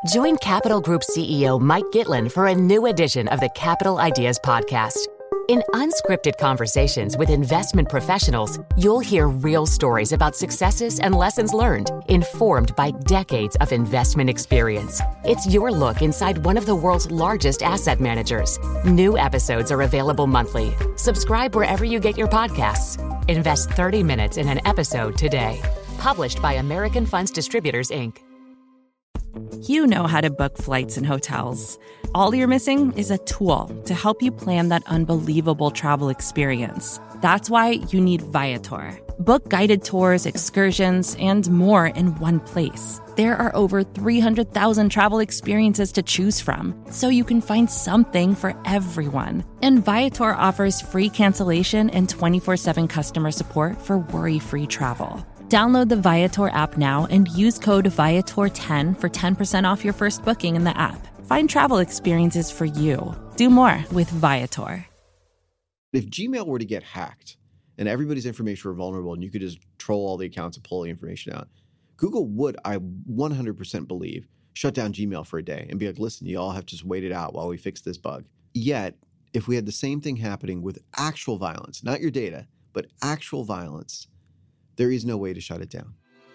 Join Capital Group CEO Mike Gitlin for a new edition of the Capital Ideas Podcast. In unscripted conversations with investment professionals, you'll hear real stories about successes and lessons learned, informed by decades of investment experience. It's your look inside one of the world's largest asset managers. New episodes are available monthly. Subscribe wherever you get your podcasts. Invest 30 minutes in an episode today. Published by American Funds Distributors, Inc. You know how to book flights and hotels. All you're missing is a tool to help you plan that unbelievable travel experience. That's why you need Viator. Book guided tours, excursions, and more in one place. There are over 300,000 travel experiences to choose from, so you can find something for everyone. And Viator offers free cancellation and 24/7 customer support for worry-free travel. Download the Viator app now and use code Viator10 for 10% off your first booking in the app. Find travel experiences for you. Do more with Viator. If Gmail were to get hacked and everybody's information were vulnerable and you could just troll all the accounts and pull the information out, Google would, I 100% believe, shut down Gmail for a day and be like, listen, you all have to just wait it out while we fix this bug. Yet, if we had the same thing happening with actual violence, not your data, but actual violence, there is no way to shut it down.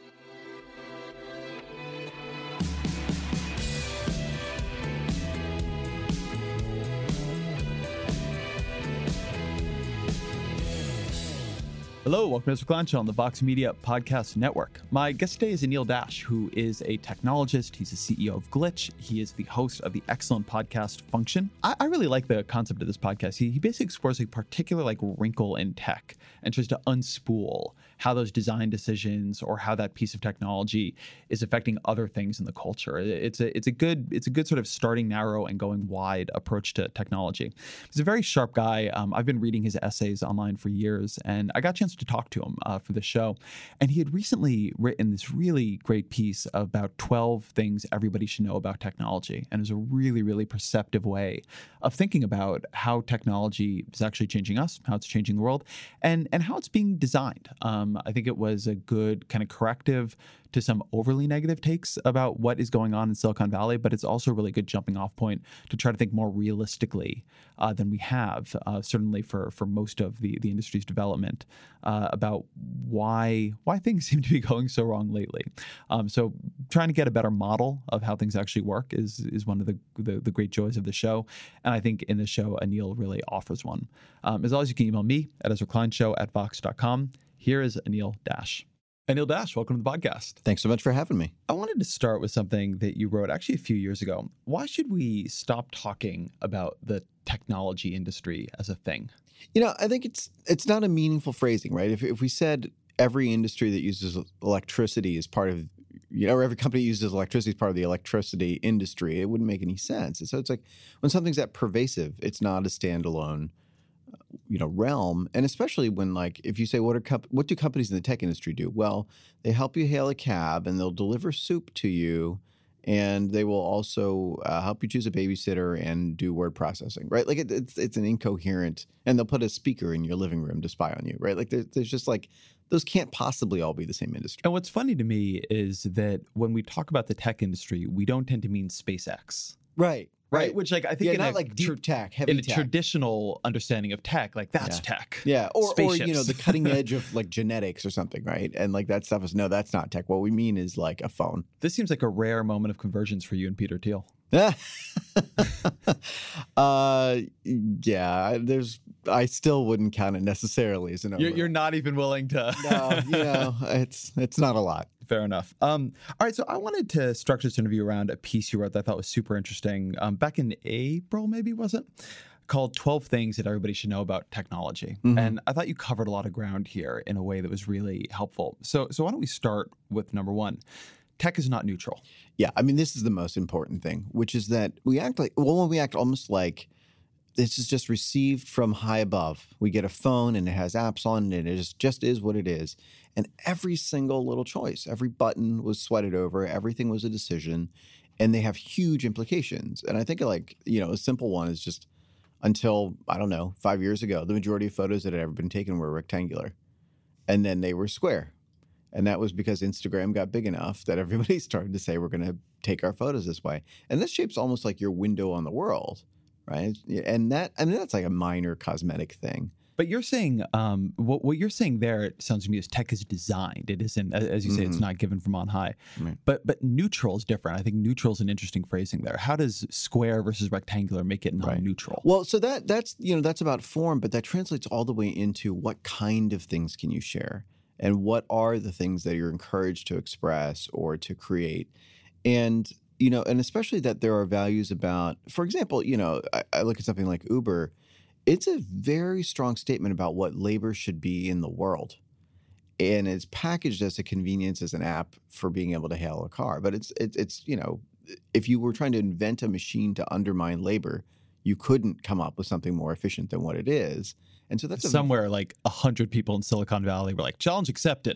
Hello, welcome to Ezra Klein Show on the Vox Media Podcast Network. My guest today is Anil Dash, who is a technologist. He's the CEO of Glitch. He is the host of the excellent podcast Function. I really like the concept of this podcast. He basically explores a particular wrinkle in tech and tries to unspool how those design decisions or how that piece of technology is affecting other things in the culture. It's a good sort of starting narrow and going wide approach to technology. He's a very sharp guy. I've been reading his essays online for years, and I got a chance to talk to him for the show. And he had recently written this really great piece about 12 things everybody should know about technology. And it was a really, really perceptive way of thinking about how technology is actually changing us, how it's changing the world, and how it's being designed. I think it was a good kind of corrective to some overly negative takes about what is going on in Silicon Valley, but it's also a really good jumping off point to try to think more realistically than we have, certainly for most of the industry's development, about why things seem to be going so wrong lately. So trying to get a better model of how things actually work is one of the great joys of the show. And I think in the show, Anil really offers one. As always, you can email me at EzraKleinShow@Vox.com. Here is Anil Dash. Anil Dash, welcome to the podcast. Thanks so much for having me. I wanted to start with something that you wrote actually a few years ago. Why should we stop talking about the technology industry as a thing? I think it's not a meaningful phrasing, right? If we said every industry that uses electricity is part of, or every company uses electricity as part of the electricity industry, it wouldn't make any sense. And so it's like when something's that pervasive, it's not a standalone realm. And especially when, if you say, what do companies in the tech industry do? Well, they help you hail a cab and they'll deliver soup to you. And they will also help you choose a babysitter and do word processing, right? It's an incoherent, and they'll put a speaker in your living room to spy on you, right? There's just those can't possibly all be the same industry. And what's funny to me is that when we talk about the tech industry, we don't tend to mean SpaceX. Right. Right, which Deep tech, heavy tech. In a traditional understanding of tech, that's tech. Yeah, or Spaceships. the cutting edge of genetics or something, right? And that stuff is, no, that's not tech. What we mean is a phone. This seems like a rare moment of convergence for you and Peter Thiel. Yeah, I still wouldn't count it necessarily as an overlap. You're not even willing to. No, it's not a lot. Fair enough. All right, so I wanted to structure this interview around a piece you wrote that I thought was super interesting back in April, maybe, was it? Called 12 Things That Everybody Should Know About Technology. Mm-hmm. And I thought you covered a lot of ground here in a way that was really helpful. So why don't we start with number one? Tech is not neutral. Yeah, this is the most important thing, which is that we act almost like this is just received from high above. We get a phone and it has apps on it, and it just is what it is. And every single little choice, every button was sweated over, everything was a decision, and they have huge implications. And I think a simple one is just until, 5 years ago, the majority of photos that had ever been taken were rectangular. And then they were square. And that was because Instagram got big enough that everybody started to say, we're going to take our photos this way. And this shapes almost like your window on the world, right? And that's like a minor cosmetic thing. But you're saying what you're saying there, it sounds to me, is tech is designed. It isn't, as you say, it's not given from on high. Right. But neutral is different. I think neutral is an interesting phrasing there. How does square versus rectangular make it non-neutral? Well, so that's about form, but that translates all the way into what kind of things can you share, and what are the things that you're encouraged to express or to create, and and especially that there are values about, for example, I look at something like Uber. It's a very strong statement about what labor should be in the world. And it's packaged as a convenience, as an app for being able to hail a car. But it's if you were trying to invent a machine to undermine labor, you couldn't come up with something more efficient than what it is. And so that's somewhere like 100 people in Silicon Valley were like, challenge accepted.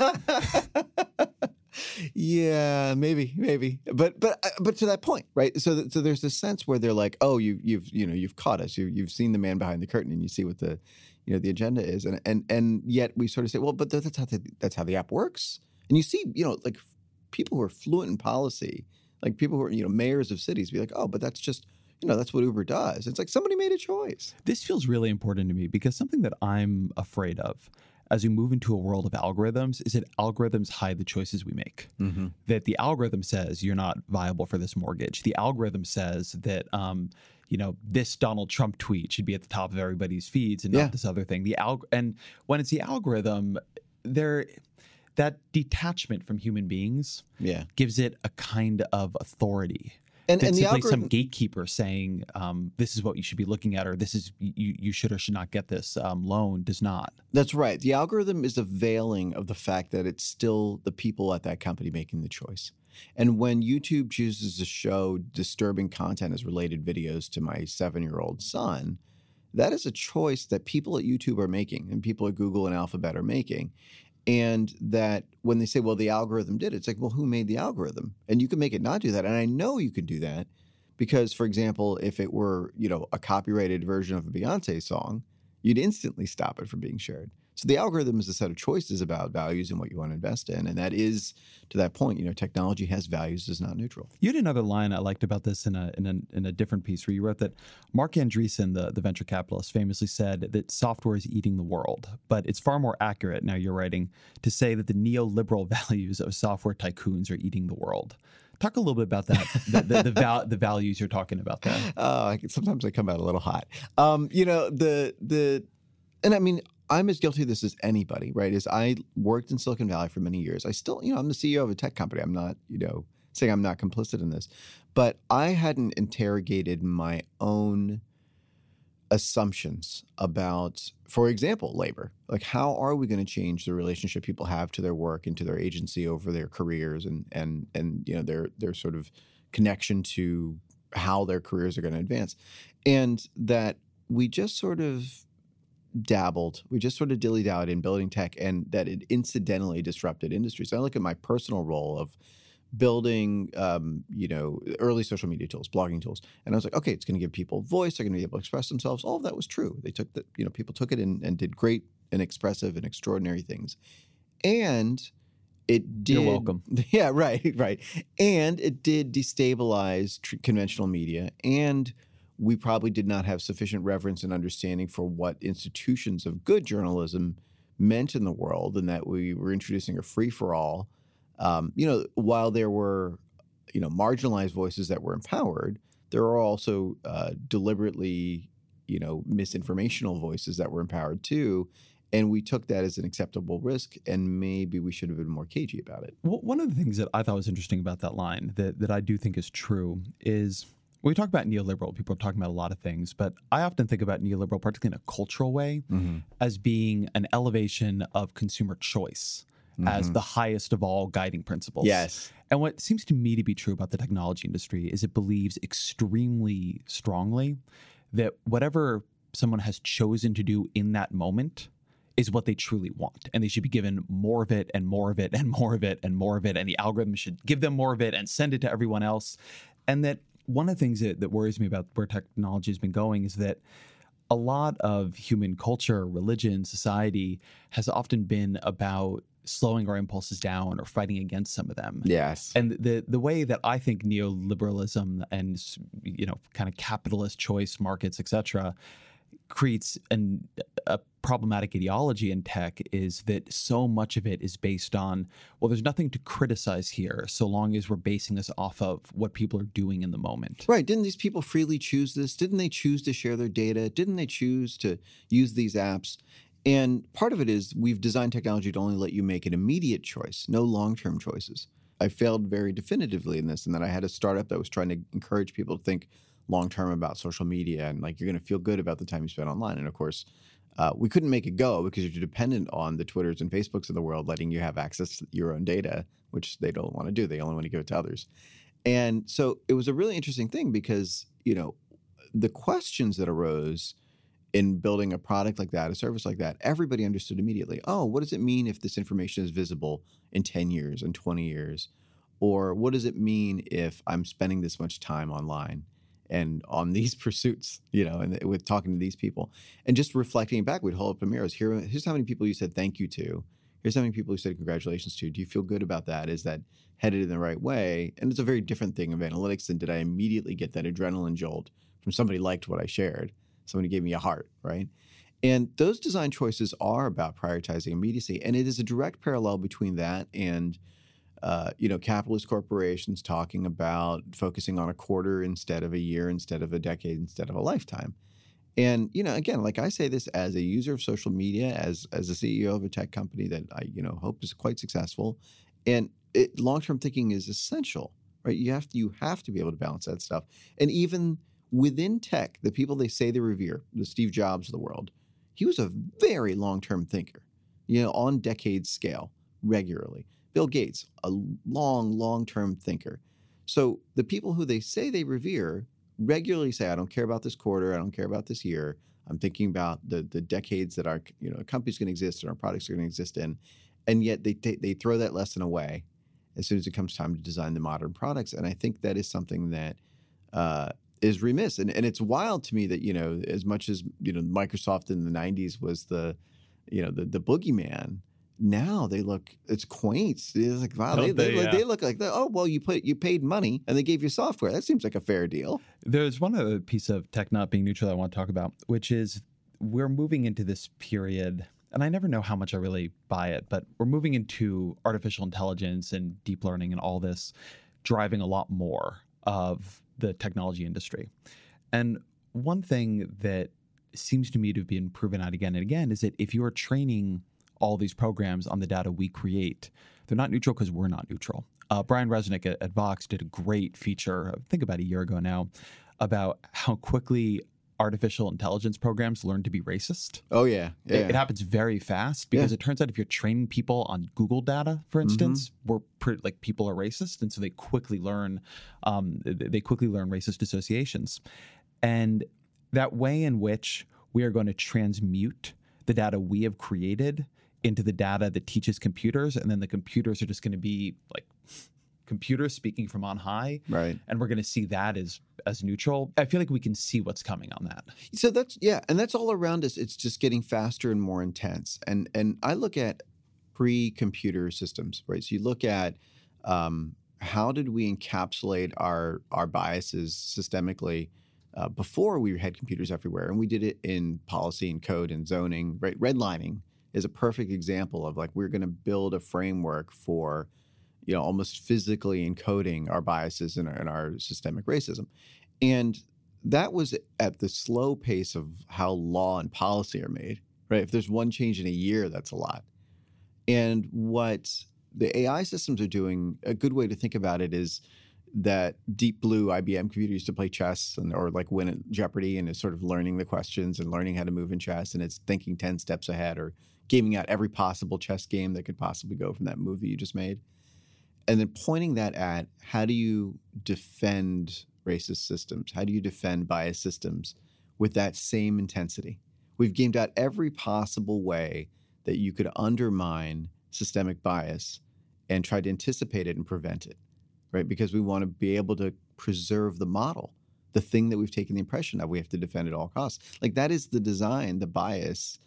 Yeah, maybe, but to that point, right? So there's this sense where they're like, oh, you've caught us, you've seen the man behind the curtain, and you see what the agenda is, and yet we sort of say, well, but that's how the app works, and you see, like people who are fluent in policy, like people who are mayors of cities, be like, oh, but that's just that's what Uber does. It's like somebody made a choice. This feels really important to me because something that I'm afraid of as we move into a world of algorithms is that algorithms hide the choices we make. Mm-hmm. That the algorithm says you're not viable for this mortgage. The algorithm says that this Donald Trump tweet should be at the top of everybody's feeds and not this other thing. And when it's the algorithm, that detachment from human beings gives it a kind of authority. And simply algorithm, some gatekeeper saying this is what you should be looking at, or this is you should or should not get this loan does not. That's right. The algorithm is a veiling of the fact that it's still the people at that company making the choice. And when YouTube chooses to show disturbing content as related videos to my 7-year-old son, that is a choice that people at YouTube are making and people at Google and Alphabet are making. And that when they say, well, the algorithm did it, it's like, well, who made the algorithm? And you can make it not do that. And I know you could do that because, for example, if it were, a copyrighted version of a Beyonce song, you'd instantly stop it from being shared. So the algorithm is a set of choices about values and what you want to invest in. And that is, to that point, technology has values, is not neutral. You had another line I liked about this in a different piece where you wrote that Mark Andreessen, the venture capitalist, famously said that software is eating the world. But it's far more accurate, now you're writing, to say that the neoliberal values of software tycoons are eating the world. Talk a little bit about that, the values you're talking about there. Sometimes I come out a little hot. And I mean, I'm as guilty of this as anybody, right? As I worked in Silicon Valley for many years. I still, I'm the CEO of a tech company. I'm not, saying I'm not complicit in this. But I hadn't interrogated my own assumptions about, for example, labor. Like, how are we going to change the relationship people have to their work and to their agency over their careers and their sort of connection to how their careers are going to advance? And that we just sort of dabbled. We just sort of dilly-dallied in building tech, and that it incidentally disrupted industry. So I look at my personal role of building, early social media tools, blogging tools, and I was like, okay, it's going to give people voice. They're going to be able to express themselves. All of that was true. They took people took it and did great and expressive and extraordinary things, and it did. You're welcome. Yeah, right. And it did destabilize conventional media, and we probably did not have sufficient reverence and understanding for what institutions of good journalism meant in the world, and that we were introducing a free-for-all. While there were, marginalized voices that were empowered, there are also deliberately, misinformational voices that were empowered too. And we took that as an acceptable risk, and maybe we should have been more cagey about it. Well, one of the things that I thought was interesting about that line that I do think is true is, when we talk about neoliberal, people are talking about a lot of things, but I often think about neoliberal, particularly in a cultural way, as being an elevation of consumer choice as the highest of all guiding principles. Yes. And what seems to me to be true about the technology industry is it believes extremely strongly that whatever someone has chosen to do in that moment is what they truly want. And they should be given more of it and more of it and more of it and more of it. And the algorithm should give them more of it and send it to everyone else. And that one of the things that worries me about where technology has been going is that a lot of human culture, religion, society has often been about slowing our impulses down or fighting against some of them. Yes. And the way that I think neoliberalism and, kind of capitalist choice markets, et cetera, creates a problematic ideology in tech is that so much of it is based on, well, there's nothing to criticize here so long as we're basing this off of what people are doing in the moment. Right. Didn't these people freely choose this? Didn't they choose to share their data? Didn't they choose to use these apps? And part of it is we've designed technology to only let you make an immediate choice, no long-term choices. I failed very definitively in this, and then I had a startup that was trying to encourage people to think long-term about social media and like you're going to feel good about the time you spend online. And of course, we couldn't make it go because you're dependent on the Twitters and Facebooks of the world letting you have access to your own data, which they don't want to do. They only want to give it to others. And so it was a really interesting thing because, the questions that arose in building a product like that, a service like that, everybody understood immediately, oh, what does it mean if this information is visible in 10 years and 20 years? Or what does it mean if I'm spending this much time online and on these pursuits, and with talking to these people? And just reflecting back, we'd hold up a mirror. Here's how many people you said thank you to. Here's how many people you said congratulations to. Do you feel good about that? Is that headed in the right way? And it's a very different thing of analytics than did I immediately get that adrenaline jolt from somebody liked what I shared. Somebody gave me a heart, right? And those design choices are about prioritizing immediacy. And it is a direct parallel between that and, capitalist corporations talking about focusing on a quarter instead of a year, instead of a decade, instead of a lifetime. And, again, like I say this as a user of social media, as a CEO of a tech company that I, hope is quite successful. And long-term thinking is essential, right? You have to be able to balance that stuff. And even within tech, the people they say they revere, the Steve Jobs of the world, he was a very long-term thinker, on decades scale, regularly. Bill Gates, a long-term thinker. So the people who they say they revere regularly say, I don't care about this quarter, I don't care about this year. I'm thinking about the decades that our company's going to exist and our products are going to exist in. And yet they throw that lesson away as soon as it comes time to design the modern products. And I think that is something that is remiss. And it's wild to me that, as much as, Microsoft in the 90s was the boogeyman, now it's quaint. It's like, wow, they look like, oh, well, you paid money and they gave you software. That seems like a fair deal. There's one other piece of tech not being neutral I want to talk about, which is we're moving into this period, and I never know how much I really buy it, but we're moving into artificial intelligence and deep learning and all this driving a lot more of the technology industry. And one thing that seems to me to have been proven out again and again is that if you are training all these programs on the data we create, they're not neutral because we're not neutral. Brian Resnick at Vox did a great feature, I think about a year ago now, about how quickly artificial intelligence programs learn to be racist. Oh, yeah. It happens very fast because it turns out if you're training people on Google data, for instance, people are racist. And so they quickly learn racist associations. And that way in which we are going to transmute the data we have created into the data that teaches computers, and then the computers are just going to be like computers speaking from on high, right? And we're going to see that as neutral. I feel like we can see what's coming on that. So and that's all around us. It's just getting faster and more intense. And I look at pre-computer systems, right? So you look at how did we encapsulate our biases systemically before we had computers everywhere, and we did it in policy and code and zoning. Right, redlining is a perfect example of like we're going to build a framework for, almost physically encoding our biases and our systemic racism, and that was at the slow pace of how law and policy are made. Right, if there's one change in a year, that's a lot. And what the AI systems are doing, a good way to think about it is that Deep Blue IBM computer used to play chess or like win at Jeopardy, and is sort of learning the questions and learning how to move in chess, and it's thinking 10 steps ahead or gaming out every possible chess game that could possibly go from that move that you just made. And then pointing that at how do you defend racist systems? How do you defend bias systems with that same intensity? We've gamed out every possible way that you could undermine systemic bias and try to anticipate it and prevent it. Right? Because we want to be able to preserve the model, the thing that we've taken the impression of we have to defend at all costs. Like that is the design, the bias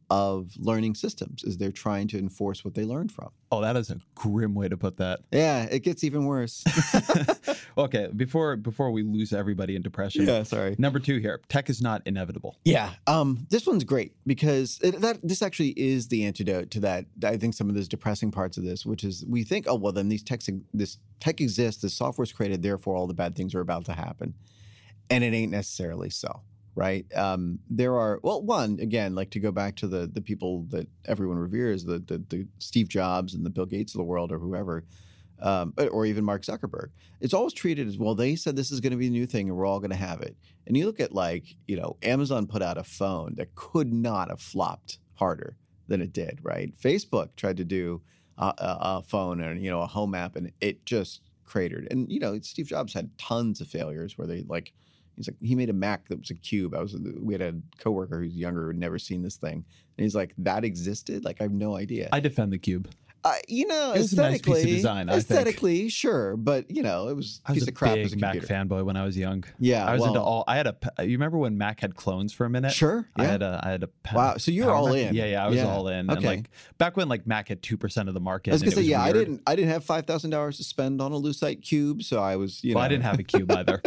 of learning systems is they're trying to enforce what they learned from. Oh, that is a grim way to put that. Yeah, it gets even worse. Okay, before we lose everybody in depression. Yeah, sorry. Number 2 here, tech is not inevitable. Yeah, this one's great because this actually is the antidote to that. I think some of those depressing parts of this, which is we think, oh, well, then this tech exists, this software's created, therefore all the bad things are about to happen. And it ain't necessarily so. Right. There are, well, one, again, like to go back to the people that everyone reveres, the Steve Jobs and the Bill Gates of the world or whoever, or even Mark Zuckerberg. It's always treated as, well, they said this is going to be a new thing and we're all going to have it. And you look at Amazon put out a phone that could not have flopped harder than it did. Right. Facebook tried to do a phone and, a home app and it just cratered. And, Steve Jobs had tons of failures where he made a Mac that was a cube. We had a coworker who's younger who had never seen this thing. And he's like, that existed? Like, I have no idea. I defend the cube. It was a nice piece of design, I think. Sure. But, it was a piece of crap as a Mac computer. fanboy when I was young. Yeah. I was into all, you remember when Mac had clones for a minute? Sure. Yeah. I had a wow. So you were all in. Yeah, I was all in. Okay. And back when Mac had 2% of the market. I was going to say, I didn't have $5,000 to spend on a Lucite cube. So I was, Well, I didn't have a cube either.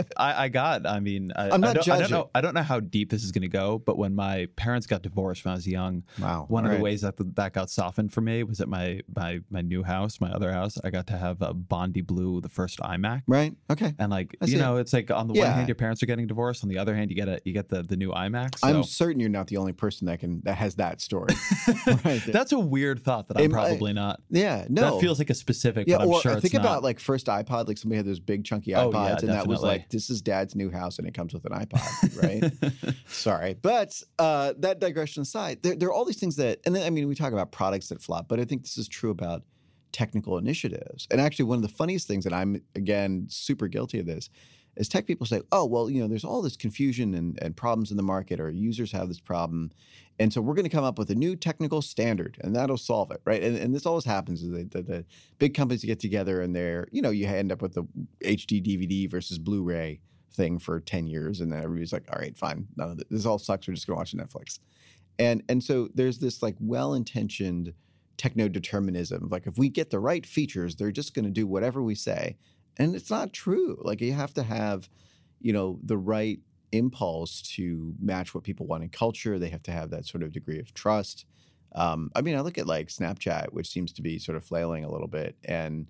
I'm not judging. I don't know how deep this is going to go, but when my parents got divorced when I was young, wow. One of the ways that got softened for me was at my new house, my other house, I got to have a Bondi Blue, the first iMac. Right. Okay. And it's like on the one hand, your parents are getting divorced. On the other hand, you get the new iMac. So. I'm certain you're not the only person that has that story. Right. That's a weird thought that I'm probably not. Yeah. No. That feels like a specific, yeah, but I'm or sure I it's think not. about first iPod, somebody had those big chunky iPods and that was like, this is dad's new house and it comes with an iPod, right? Sorry. But that digression aside, there are all these things that, and then, we talk about products that flop, but I think this is true about technical initiatives. And actually one of the funniest things, and I'm, again, super guilty of this, is tech people say, oh, well, there's all this confusion and problems in the market, or users have this problem. And so we're going to come up with a new technical standard and that'll solve it, right? And this always happens is the big companies get together and they're, you end up with the HD DVD versus Blu-ray thing for 10 years. And then everybody's like, all right, fine. None of this all sucks. We're just going to watch Netflix. And so there's this well-intentioned techno-determinism. If we get the right features, they're just going to do whatever we say. And it's not true. You have to have, the right impulse to match what people want in culture. They have to have that sort of degree of trust. I look at Snapchat, which seems to be sort of flailing a little bit. And,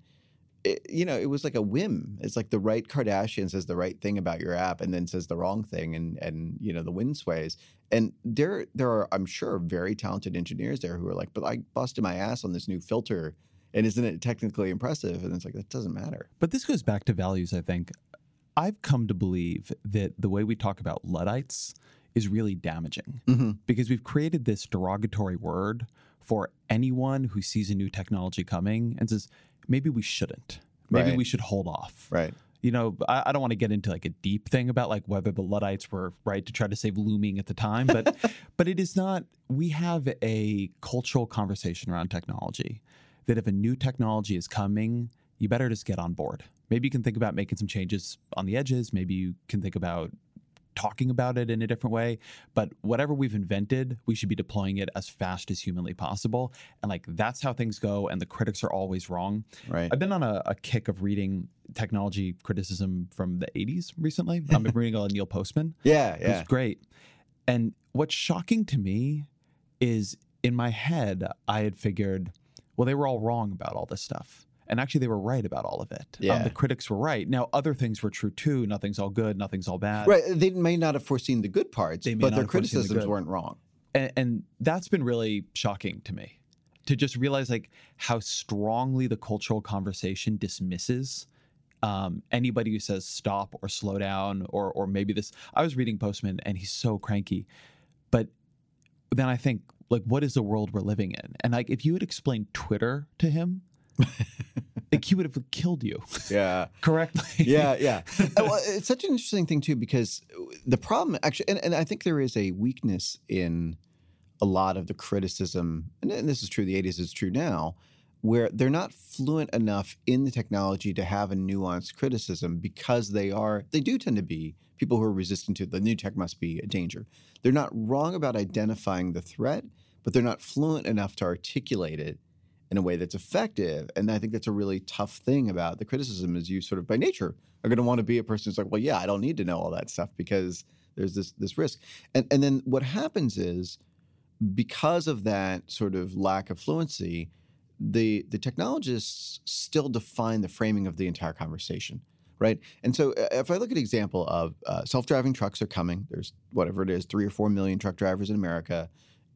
it was like a whim. It's like the right Kardashian says the right thing about your app and then says the wrong thing. And the wind sways. And there are, I'm sure, very talented engineers there who are like, but I busted my ass on this new filter. And isn't it technically impressive? And it's like, that doesn't matter. But this goes back to values, I think. I've come to believe that the way we talk about Luddites is really damaging because we've created this derogatory word for anyone who sees a new technology coming and says, maybe we shouldn't. Maybe we should hold off. Right. I don't want to get into a deep thing about whether the Luddites were right to try to save looming at the time, but but it is not. We have a cultural conversation around technology that if a new technology is coming, you better just get on board. Maybe you can think about making some changes on the edges. Maybe you can think about talking about it in a different way. But whatever we've invented, we should be deploying it as fast as humanly possible. And that's how things go. And the critics are always wrong. Right. I've been on a kick of reading technology criticism from the 80s recently. I've been reading a lot of Neil Postman. Yeah. It's great. And what's shocking to me is in my head, I had figured, well, they were all wrong about all this stuff. And actually, they were right about all of it. Yeah. The critics were right. Now, other things were true, too. Nothing's all good. Nothing's all bad. Right. They may not have foreseen the good parts, but their criticisms weren't wrong. And that's been really shocking to me, to just realize how strongly the cultural conversation dismisses anybody who says stop or slow down or maybe this. I was reading Postman, and he's so cranky. But then I think, what is the world we're living in? And if you had explained Twitter to him, he would have killed you. Yeah. Correctly. Yeah. Well, it's such an interesting thing, too, because the problem actually, and I think there is a weakness in a lot of the criticism, and this is true, the 80s is true now, where they're not fluent enough in the technology to have a nuanced criticism because they do tend to be people who are resistant to the new tech must be a danger. They're not wrong about identifying the threat, but they're not fluent enough to articulate it in a way that's effective. And I think that's a really tough thing about the criticism is you sort of by nature are going to want to be a person who's like, well, yeah, I don't need to know all that stuff because there's this risk. And then what happens is because of that sort of lack of fluency, the technologists still define the framing of the entire conversation, right? And so if I look at an example of self-driving trucks are coming, there's whatever it is, 3 or 4 million truck drivers in America,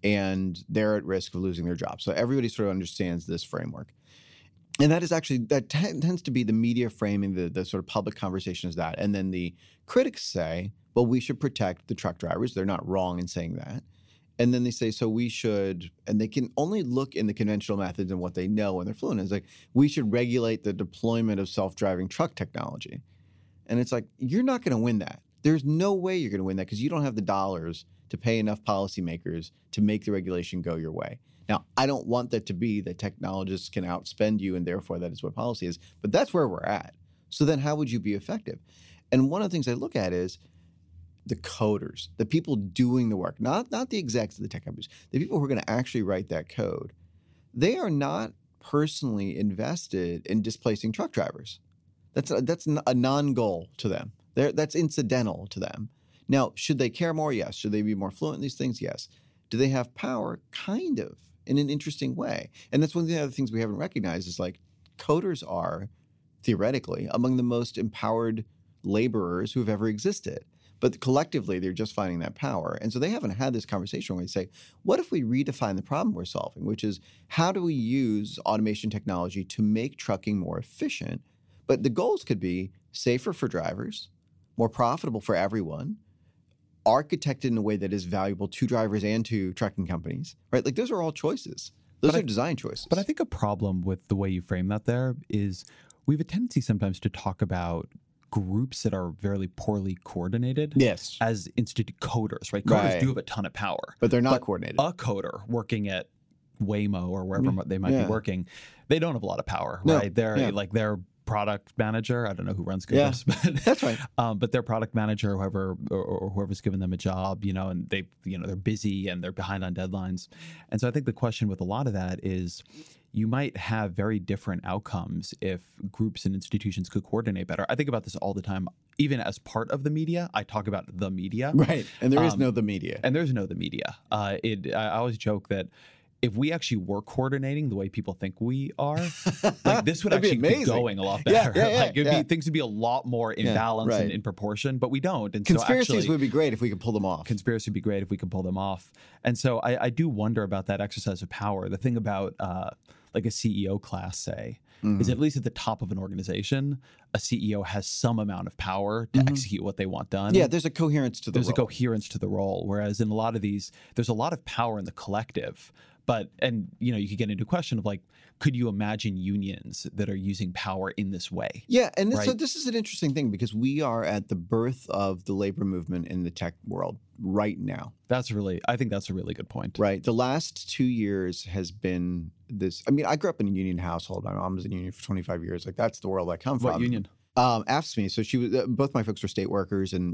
and they're at risk of losing their jobs. So everybody sort of understands this framework. And that is actually, that tends to be the media framing, the sort of public conversation is that. And then the critics say, well, we should protect the truck drivers. They're not wrong in saying that. And then they say, so we should, and they can only look in the conventional methods and what they know and they're fluent in. It's like, we should regulate the deployment of self-driving truck technology. And it's like, you're not going to win that. There's no way you're going to win that because you don't have the dollars to pay enough policymakers to make the regulation go your way. Now, I don't want that to be that technologists can outspend you and therefore that is what policy is, but that's where we're at. So then how would you be effective? And one of the things I look at is the coders, the people doing the work, not the execs of the tech companies, the people who are going to actually write that code. They are not personally invested in displacing truck drivers. That's a non-goal to them. That's incidental to them. Now, should they care more? Yes. Should they be more fluent in these things? Yes. Do they have power? Kind of, in an interesting way. And that's one of the other things we haven't recognized is like coders are, theoretically, among the most empowered laborers who have ever existed. But collectively, they're just finding that power. And so they haven't had this conversation where they say, what if we redefine the problem we're solving, which is how do we use automation technology to make trucking more efficient? But the goals could be safer for drivers, more profitable for everyone, architected in a way that is valuable to drivers and to trucking companies, right? Like those are all choices. Those are design choices. But I think a problem with the way you frame that there is we have a tendency sometimes to talk about groups that are very poorly coordinated as institute coders, right? Coders do have a ton of power. But they're not coordinated. A coder working at Waymo or wherever they might be working, they don't have a lot of power, right? They're like their product manager. I don't know who runs Google's, but that's right. But their product manager, whoever's given them a job, and they're busy and they're behind on deadlines. And so I think the question with a lot of that is you might have very different outcomes if groups and institutions could coordinate better. I think about this all the time. Even as part of the media, I talk about the media. Right. And there is no the media. And there's no the media. I always joke that if we actually were coordinating the way people think we are, like this would actually be going a lot better. Things would be a lot more in balance and in proportion, but we don't. And conspiracies would be great if we could pull them off. Conspiracy would be great if we could pull them off. And so I do wonder about that exercise of power. The thing about like a CEO class, say, is at least at the top of an organization, a CEO has some amount of power to execute what they want done. Yeah, there's a coherence to the role. There's a coherence to the role. Whereas in a lot of these, there's a lot of power in the collective. But, you could get into a question of like, could you imagine unions that are using power in this way? Yeah, and so this is an interesting thing because we are at the birth of the labor movement in the tech world right now. I think that's a really good point. Right. The last 2 years has been this. I mean, I grew up in a union household. My mom was in a union for 25 years. Like that's the world I come from. What union? AFSCME. So she was. Both my folks were state workers, and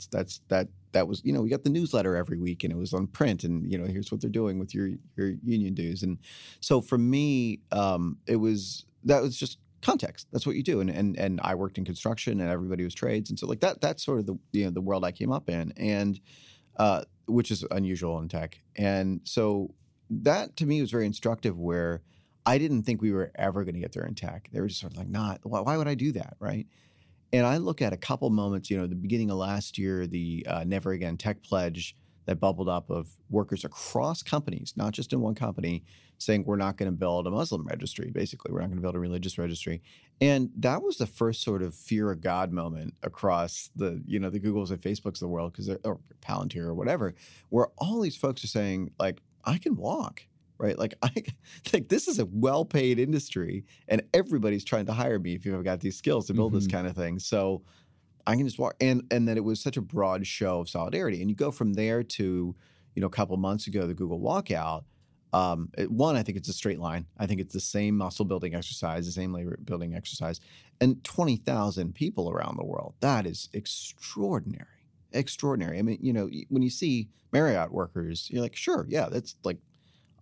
that was. We got the newsletter every week, and it was on print, and here's what they're doing with your union dues, and so for me, that was just context. That's what you do, and I worked in construction, and everybody was trades, and so like that's sort of the world I came up in, and which is unusual in tech, and so that to me was very instructive. Where I didn't think we were ever going to get there in tech. They were just sort of like, why would I do that, right? And I look at a couple moments, the beginning of last year, the Never Again Tech Pledge that bubbled up of workers across companies, not just in one company, saying we're not going to build a Muslim registry, basically. We're not going to build a religious registry. And that was the first sort of fear of God moment across the Googles and Facebooks of the world, or Palantir or whatever, where all these folks are saying, like, I can walk. Right, like this is a well-paid industry, and everybody's trying to hire me if you've got these skills to build this kind of thing. So I can just walk, and that it was such a broad show of solidarity. And you go from there to, a couple months ago, the Google walkout. One, I think it's a straight line. I think it's the same muscle building exercise, the same labor building exercise, and 20,000 people around the world. That is extraordinary, extraordinary. I mean, when you see Marriott workers, you're like, sure, yeah, that's like.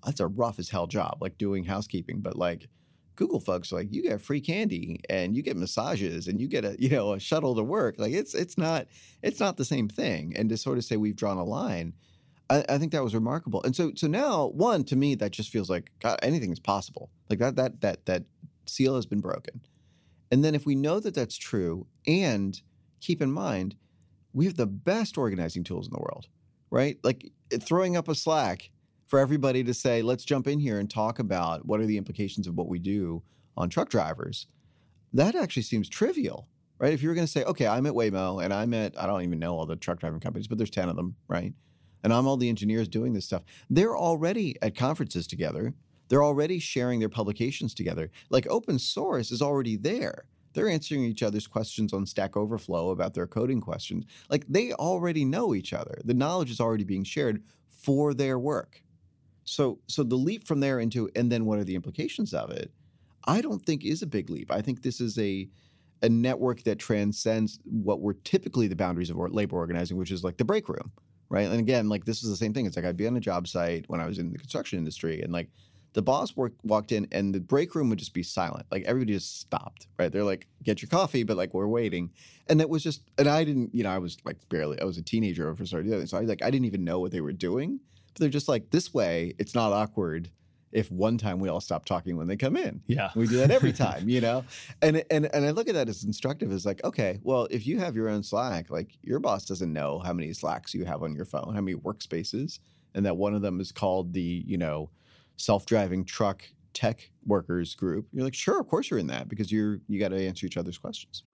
that's a rough as hell job, like doing housekeeping. But like Google folks are like, you get free candy and you get massages and you get a shuttle to work. Like it's not the same thing. And to sort of say we've drawn a line, I think that was remarkable. And so now, one, to me, that just feels like, God, anything is possible. Like that seal has been broken. And then if we know that that's true, and keep in mind, we have the best organizing tools in the world, right? Like throwing up a Slack for everybody to say, let's jump in here and talk about what are the implications of what we do on truck drivers. That actually seems trivial, right? If you were going to say, okay, I'm at Waymo and I don't even know all the truck driving companies, but there's 10 of them, right? And I'm all the engineers doing this stuff. They're already at conferences together. They're already sharing their publications together. Like open source is already there. They're answering each other's questions on Stack Overflow about their coding questions. Like they already know each other. The knowledge is already being shared for their work. So the leap from there into, and then what are the implications of it, I don't think is a big leap. I think this is a network that transcends what were typically the boundaries of labor organizing, which is like the break room, right? And again, like this is the same thing. It's like I'd be on a job site when I was in the construction industry, and like the boss walked in and the break room would just be silent. Like everybody just stopped, right? They're like, get your coffee, but like we're waiting. And it was just, and I didn't, I was like I was a teenager when I first started doing it. So I didn't even know what they were doing. But they're just like, this way, it's not awkward if one time we all stop talking when they come in. Yeah. We do that every time, And I look at that as instructive as like, okay, well, if you have your own Slack, like your boss doesn't know how many Slacks you have on your phone, how many workspaces, and that one of them is called the, self-driving truck tech workers group. You're like, sure, of course you're in that because you got to answer each other's questions.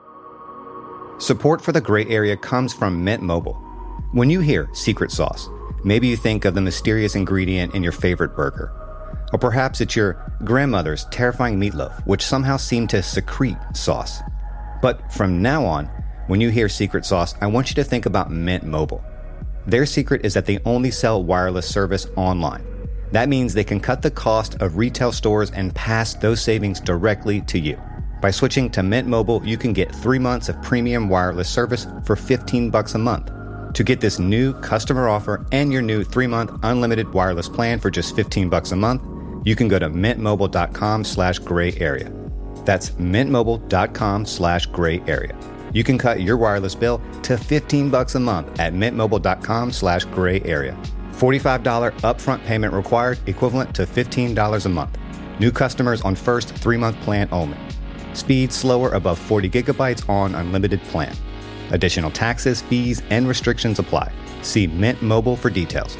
Support for the Gray Area comes from Mint Mobile. When you hear secret sauce, maybe you think of the mysterious ingredient in your favorite burger. Or perhaps it's your grandmother's terrifying meatloaf, which somehow seemed to secrete sauce. But from now on, when you hear secret sauce, I want you to think about Mint Mobile. Their secret is that they only sell wireless service online. That means they can cut the cost of retail stores and pass those savings directly to you. By switching to Mint Mobile, you can get 3 months of premium wireless service for $15 a month. To get this new customer offer and your new 3-month unlimited wireless plan for just $15 a month, you can go to mintmobile.com/gray area. That's mintmobile.com/gray area. You can cut your wireless bill to $15 a month at mintmobile.com/gray area. $45 upfront payment required, equivalent to $15 a month. New customers on first 3-month plan only. Speed slower above 40 gigabytes on unlimited plan. Additional taxes, fees, and restrictions apply. See Mint Mobile for details.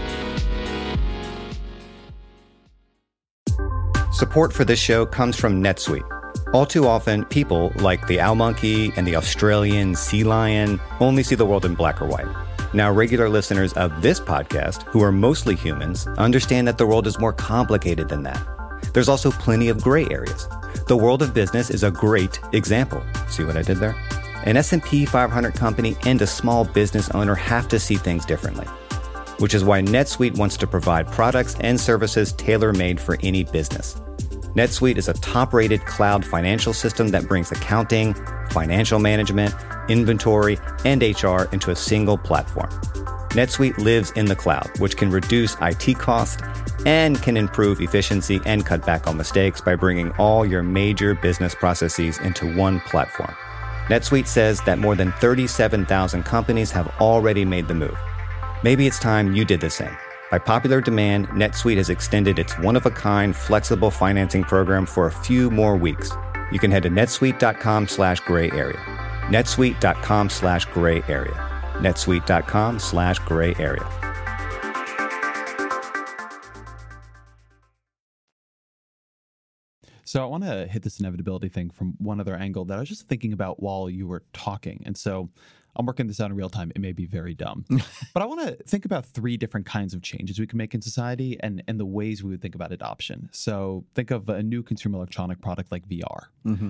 Support for this show comes from NetSuite. All too often, people like the owl monkey and the Australian sea lion only see the world in black or white. Now, regular listeners of this podcast, who are mostly humans, understand that the world is more complicated than that. There's also plenty of gray areas. The world of business is a great example. See what I did there? An S&P 500 company and a small business owner have to see things differently, which is why NetSuite wants to provide products and services tailor-made for any business. NetSuite is a top-rated cloud financial system that brings accounting, financial management, inventory, and HR into a single platform. NetSuite lives in the cloud, which can reduce IT costs and can improve efficiency and cut back on mistakes by bringing all your major business processes into one platform. NetSuite says that more than 37,000 companies have already made the move. Maybe it's time you did the same. By popular demand, NetSuite has extended its one-of-a-kind flexible financing program for a few more weeks. You can head to netsuite.com/gray area. netsuite.com/gray area. netsuite.com/gray area. So I want to hit this inevitability thing from one other angle that I was just thinking about while you were talking. And so I'm working this out in real time. It may be very dumb. But I want to think about 3 different kinds of changes we can make in society and the ways we would think about adoption. So think of a new consumer electronic product like VR,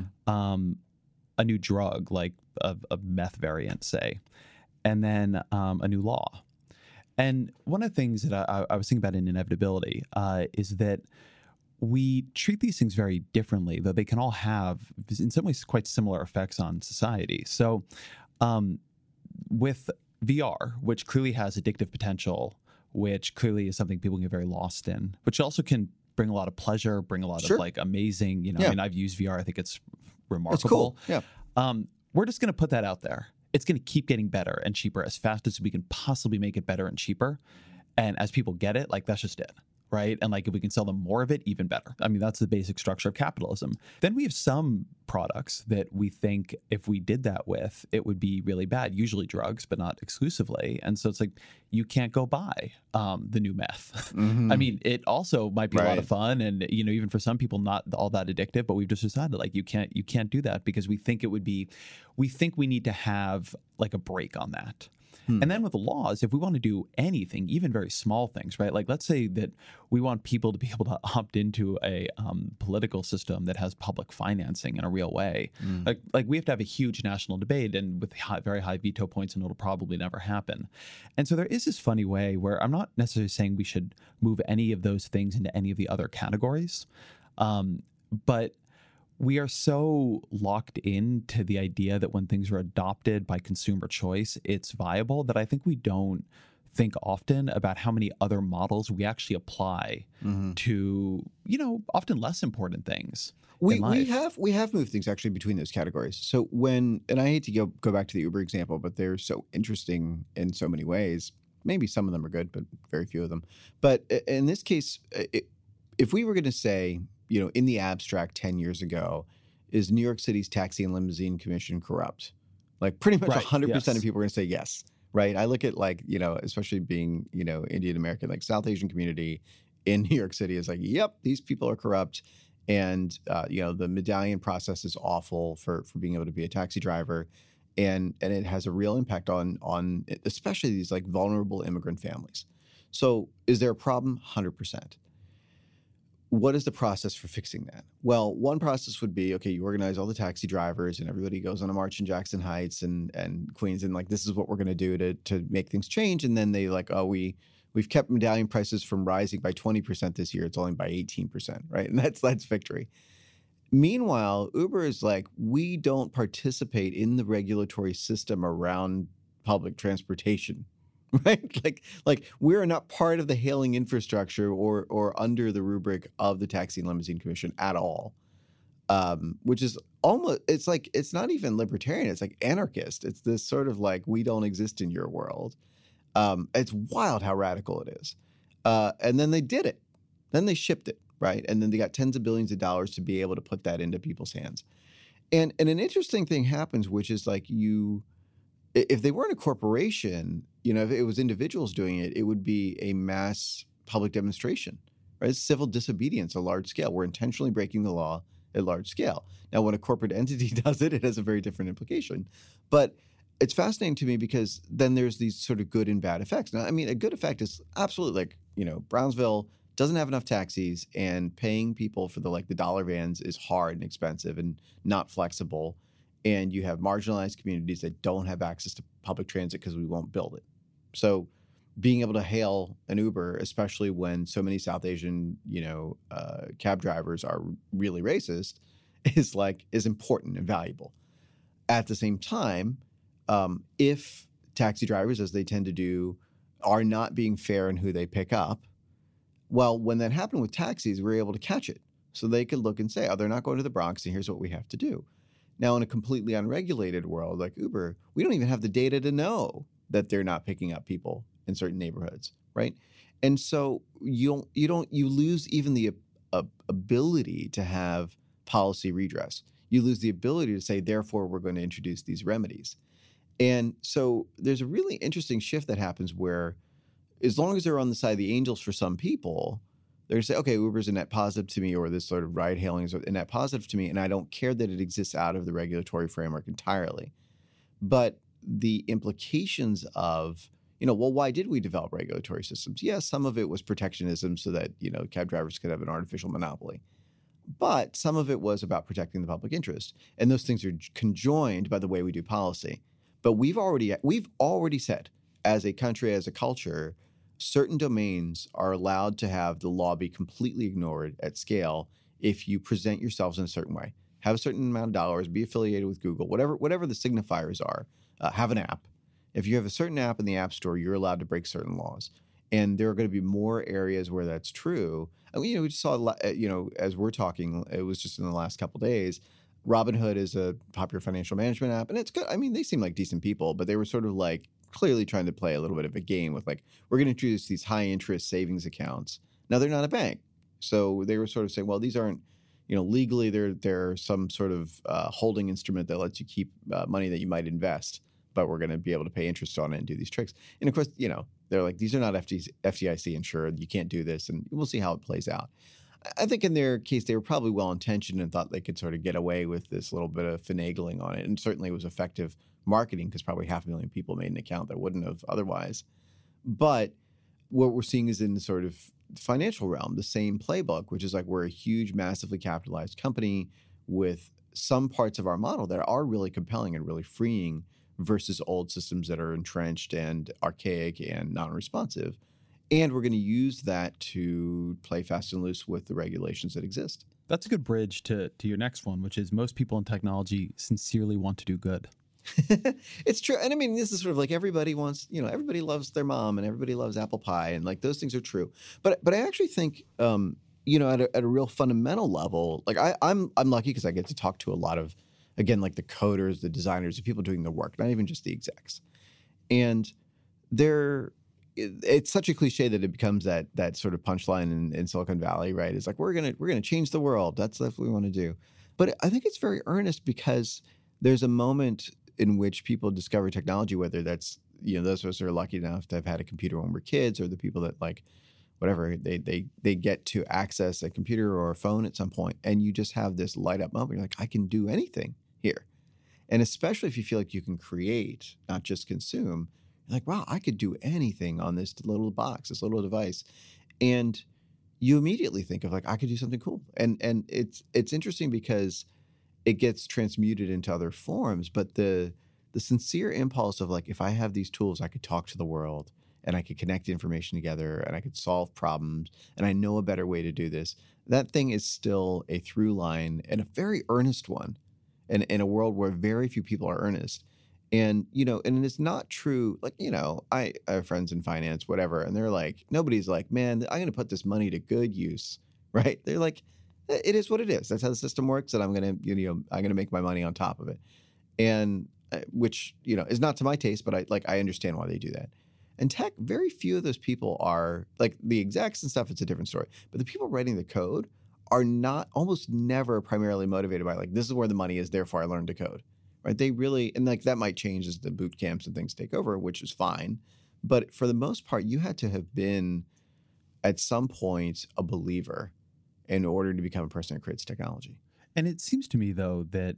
a new drug like a meth variant, say, and then a new law. And one of the things that I was thinking about in inevitability is that we treat these things very differently, though they can all have, in some ways, quite similar effects on society. So with VR, which clearly has addictive potential which clearly is something people can get very lost in, which also can bring a lot of pleasure, bring a lot of like amazing, I mean, I've used VR. I think it's remarkable. It's cool. Yeah. We're just going to put that out there. It's going to keep getting better and cheaper as fast as we can possibly make it better and cheaper. And as people get it, like, that's just it. Right. And like, if we can sell them more of it, even better. I mean, that's the basic structure of capitalism. Then we have some products that we think if we did that with, it would be really bad, usually drugs, but not exclusively. And so it's like, you can't go buy the new meth. I mean, it also might be a lot of fun and, even for some people, not all that addictive, but we've just decided like, you can't do that because we think we need to have like a break on that. And then with the laws, if we want to do anything, even very small things, right? Like, let's say that we want people to be able to opt into a political system that has public financing in a real way. Like we have to have a huge national debate, and with very high veto points, and it'll probably never happen. And so there is this funny way where I'm not necessarily saying we should move any of those things into any of the other categories, but we are so locked into the idea that when things are adopted by consumer choice, it's viable, that I think we don't think often about how many other models we actually apply to, often less important things. We have moved things actually between those categories. So and I hate to go back to the Uber example, but they're so interesting in so many ways. Maybe some of them are good, but very few of them. But in this case, if we were going to say, in the abstract 10 years ago, is New York City's Taxi and Limousine Commission corrupt? Like, pretty much 100% of people are going to say yes, right? I look at, like, especially being, Indian American, like South Asian community in New York City is like, yep, these people are corrupt. And, the medallion process is awful for being able to be a taxi driver. And it has a real impact on especially these, like, vulnerable immigrant families. So is there a problem? 100%. What is the process for fixing that? Well, one process would be, okay, you organize all the taxi drivers and everybody goes on a march in Jackson Heights and Queens, and like, this is what we're going to do to make things change. And then they like, oh, we've kept medallion prices from rising by 20% this year. It's only by 18%, right? And that's victory. Meanwhile, Uber is like, we don't participate in the regulatory system around public transportation. Right? Like we are not part of the hailing infrastructure or under the rubric of the Taxi and Limousine Commission at all. Which is almost, it's like, it's not even libertarian. It's like anarchist. It's this sort of like, we don't exist in your world. It's wild how radical it is. And then they did it. Then they shipped it, right? And then they got tens of billions of dollars to be able to put that into people's hands. And an interesting thing happens, which is like if they weren't a corporation, if it was individuals doing it, it would be a mass public demonstration, right? It's civil disobedience at large scale. We're intentionally breaking the law at large scale. Now, when a corporate entity does it, it has a very different implication. But it's fascinating to me because then there's these sort of good and bad effects. Now, I mean, a good effect is absolutely like, Brownsville doesn't have enough taxis, and paying people for the dollar vans is hard and expensive and not flexible. And you have marginalized communities that don't have access to public transit because we won't build it. So being able to hail an Uber, especially when so many South Asian, cab drivers are really racist, is important and valuable. At the same time, if taxi drivers, as they tend to do, are not being fair in who they pick up, well, when that happened with taxis, we were able to catch it. So they could look and say, oh, they're not going to the Bronx, and here's what we have to do. Now, in a completely unregulated world like Uber, we don't even have the data to know that they're not picking up people in certain neighborhoods, right? And so you lose even the ability to have policy redress. You lose the ability to say, therefore, we're going to introduce these remedies. And so there's a really interesting shift that happens where, as long as they're on the side of the angels for some people, they're going to say, okay, Uber's a net positive to me, or this sort of ride hailing is a net positive to me, and I don't care that it exists out of the regulatory framework entirely. But the implications of, well, why did we develop regulatory systems? Yes, some of it was protectionism so that, cab drivers could have an artificial monopoly. But some of it was about protecting the public interest. And those things are conjoined by the way we do policy. But we've already said, as a country, as a culture, certain domains are allowed to have the law be completely ignored at scale if you present yourselves in a certain way. Have a certain amount of dollars, be affiliated with Google, whatever the signifiers are, have an app. If you have a certain app in the App Store, you're allowed to break certain laws. And there are going to be more areas where that's true. And we just saw, as we're talking, it was just in the last couple of days. Robinhood is a popular financial management app, and it's good. I mean, they seem like decent people, but they were sort of like clearly trying to play a little bit of a game with like, we're going to introduce these high interest savings accounts. Now they're not a bank. So they were sort of saying, well, these aren't, legally they're some sort of holding instrument that lets you keep money that you might invest, but we're going to be able to pay interest on it and do these tricks. And of course, they're like, these are not FDIC insured. You can't do this. And we'll see how it plays out. I think in their case, they were probably well-intentioned and thought they could sort of get away with this little bit of finagling on it. And certainly it was effective marketing because probably 500,000 people made an account that wouldn't have otherwise. But what we're seeing is in the sort of financial realm, the same playbook, which is like we're a huge, massively capitalized company with some parts of our model that are really compelling and really freeing versus old systems that are entrenched and archaic and non-responsive. And we're going to use that to play fast and loose with the regulations that exist. That's a good bridge to your next one, which is most people in technology sincerely want to do good. It's true. And I mean, this is sort of like everybody wants, everybody loves their mom and everybody loves apple pie. And like those things are true. But I actually think, at a real fundamental level, like I'm lucky because I get to talk to a lot of, again, like the coders, the designers, the people doing the work, not even just the execs. And it's such a cliche that it becomes that sort of punchline in Silicon Valley, right? It's like, we're gonna change the world. That's what we want to do. But I think it's very earnest because there's a moment in which people discover technology, whether that's, those of us who are lucky enough to have had a computer when we're kids, or the people that like, whatever, they get to access a computer or a phone at some point, and you just have this light up moment. You're like, I can do anything here. And especially if you feel like you can create, not just consume, you're like, wow, I could do anything on this little box, this little device. And you immediately think of like, I could do something cool. And it's interesting because it gets transmuted into other forms, but the sincere impulse of like, if I have these tools, I could talk to the world and I could connect information together and I could solve problems and I know a better way to do this. That thing is still a through line and a very earnest one. And in a world where very few people are earnest. And, and it's not true. Like, I have friends in finance, whatever. And they're like, nobody's like, man, I'm going to put this money to good use, right? They're like, it is what it is. That's how the system works. And I'm going to make my money on top of it. And which, is not to my taste, but I understand why they do that. And tech, very few of those people are like the execs and stuff. It's a different story. But the people writing the code are not almost never primarily motivated by like, this is where the money is, therefore I learned to code, right? They really, and like that might change as the boot camps and things take over, which is fine. But for the most part, you had to have been at some point a believer in order to become a person that creates technology. And it seems to me though that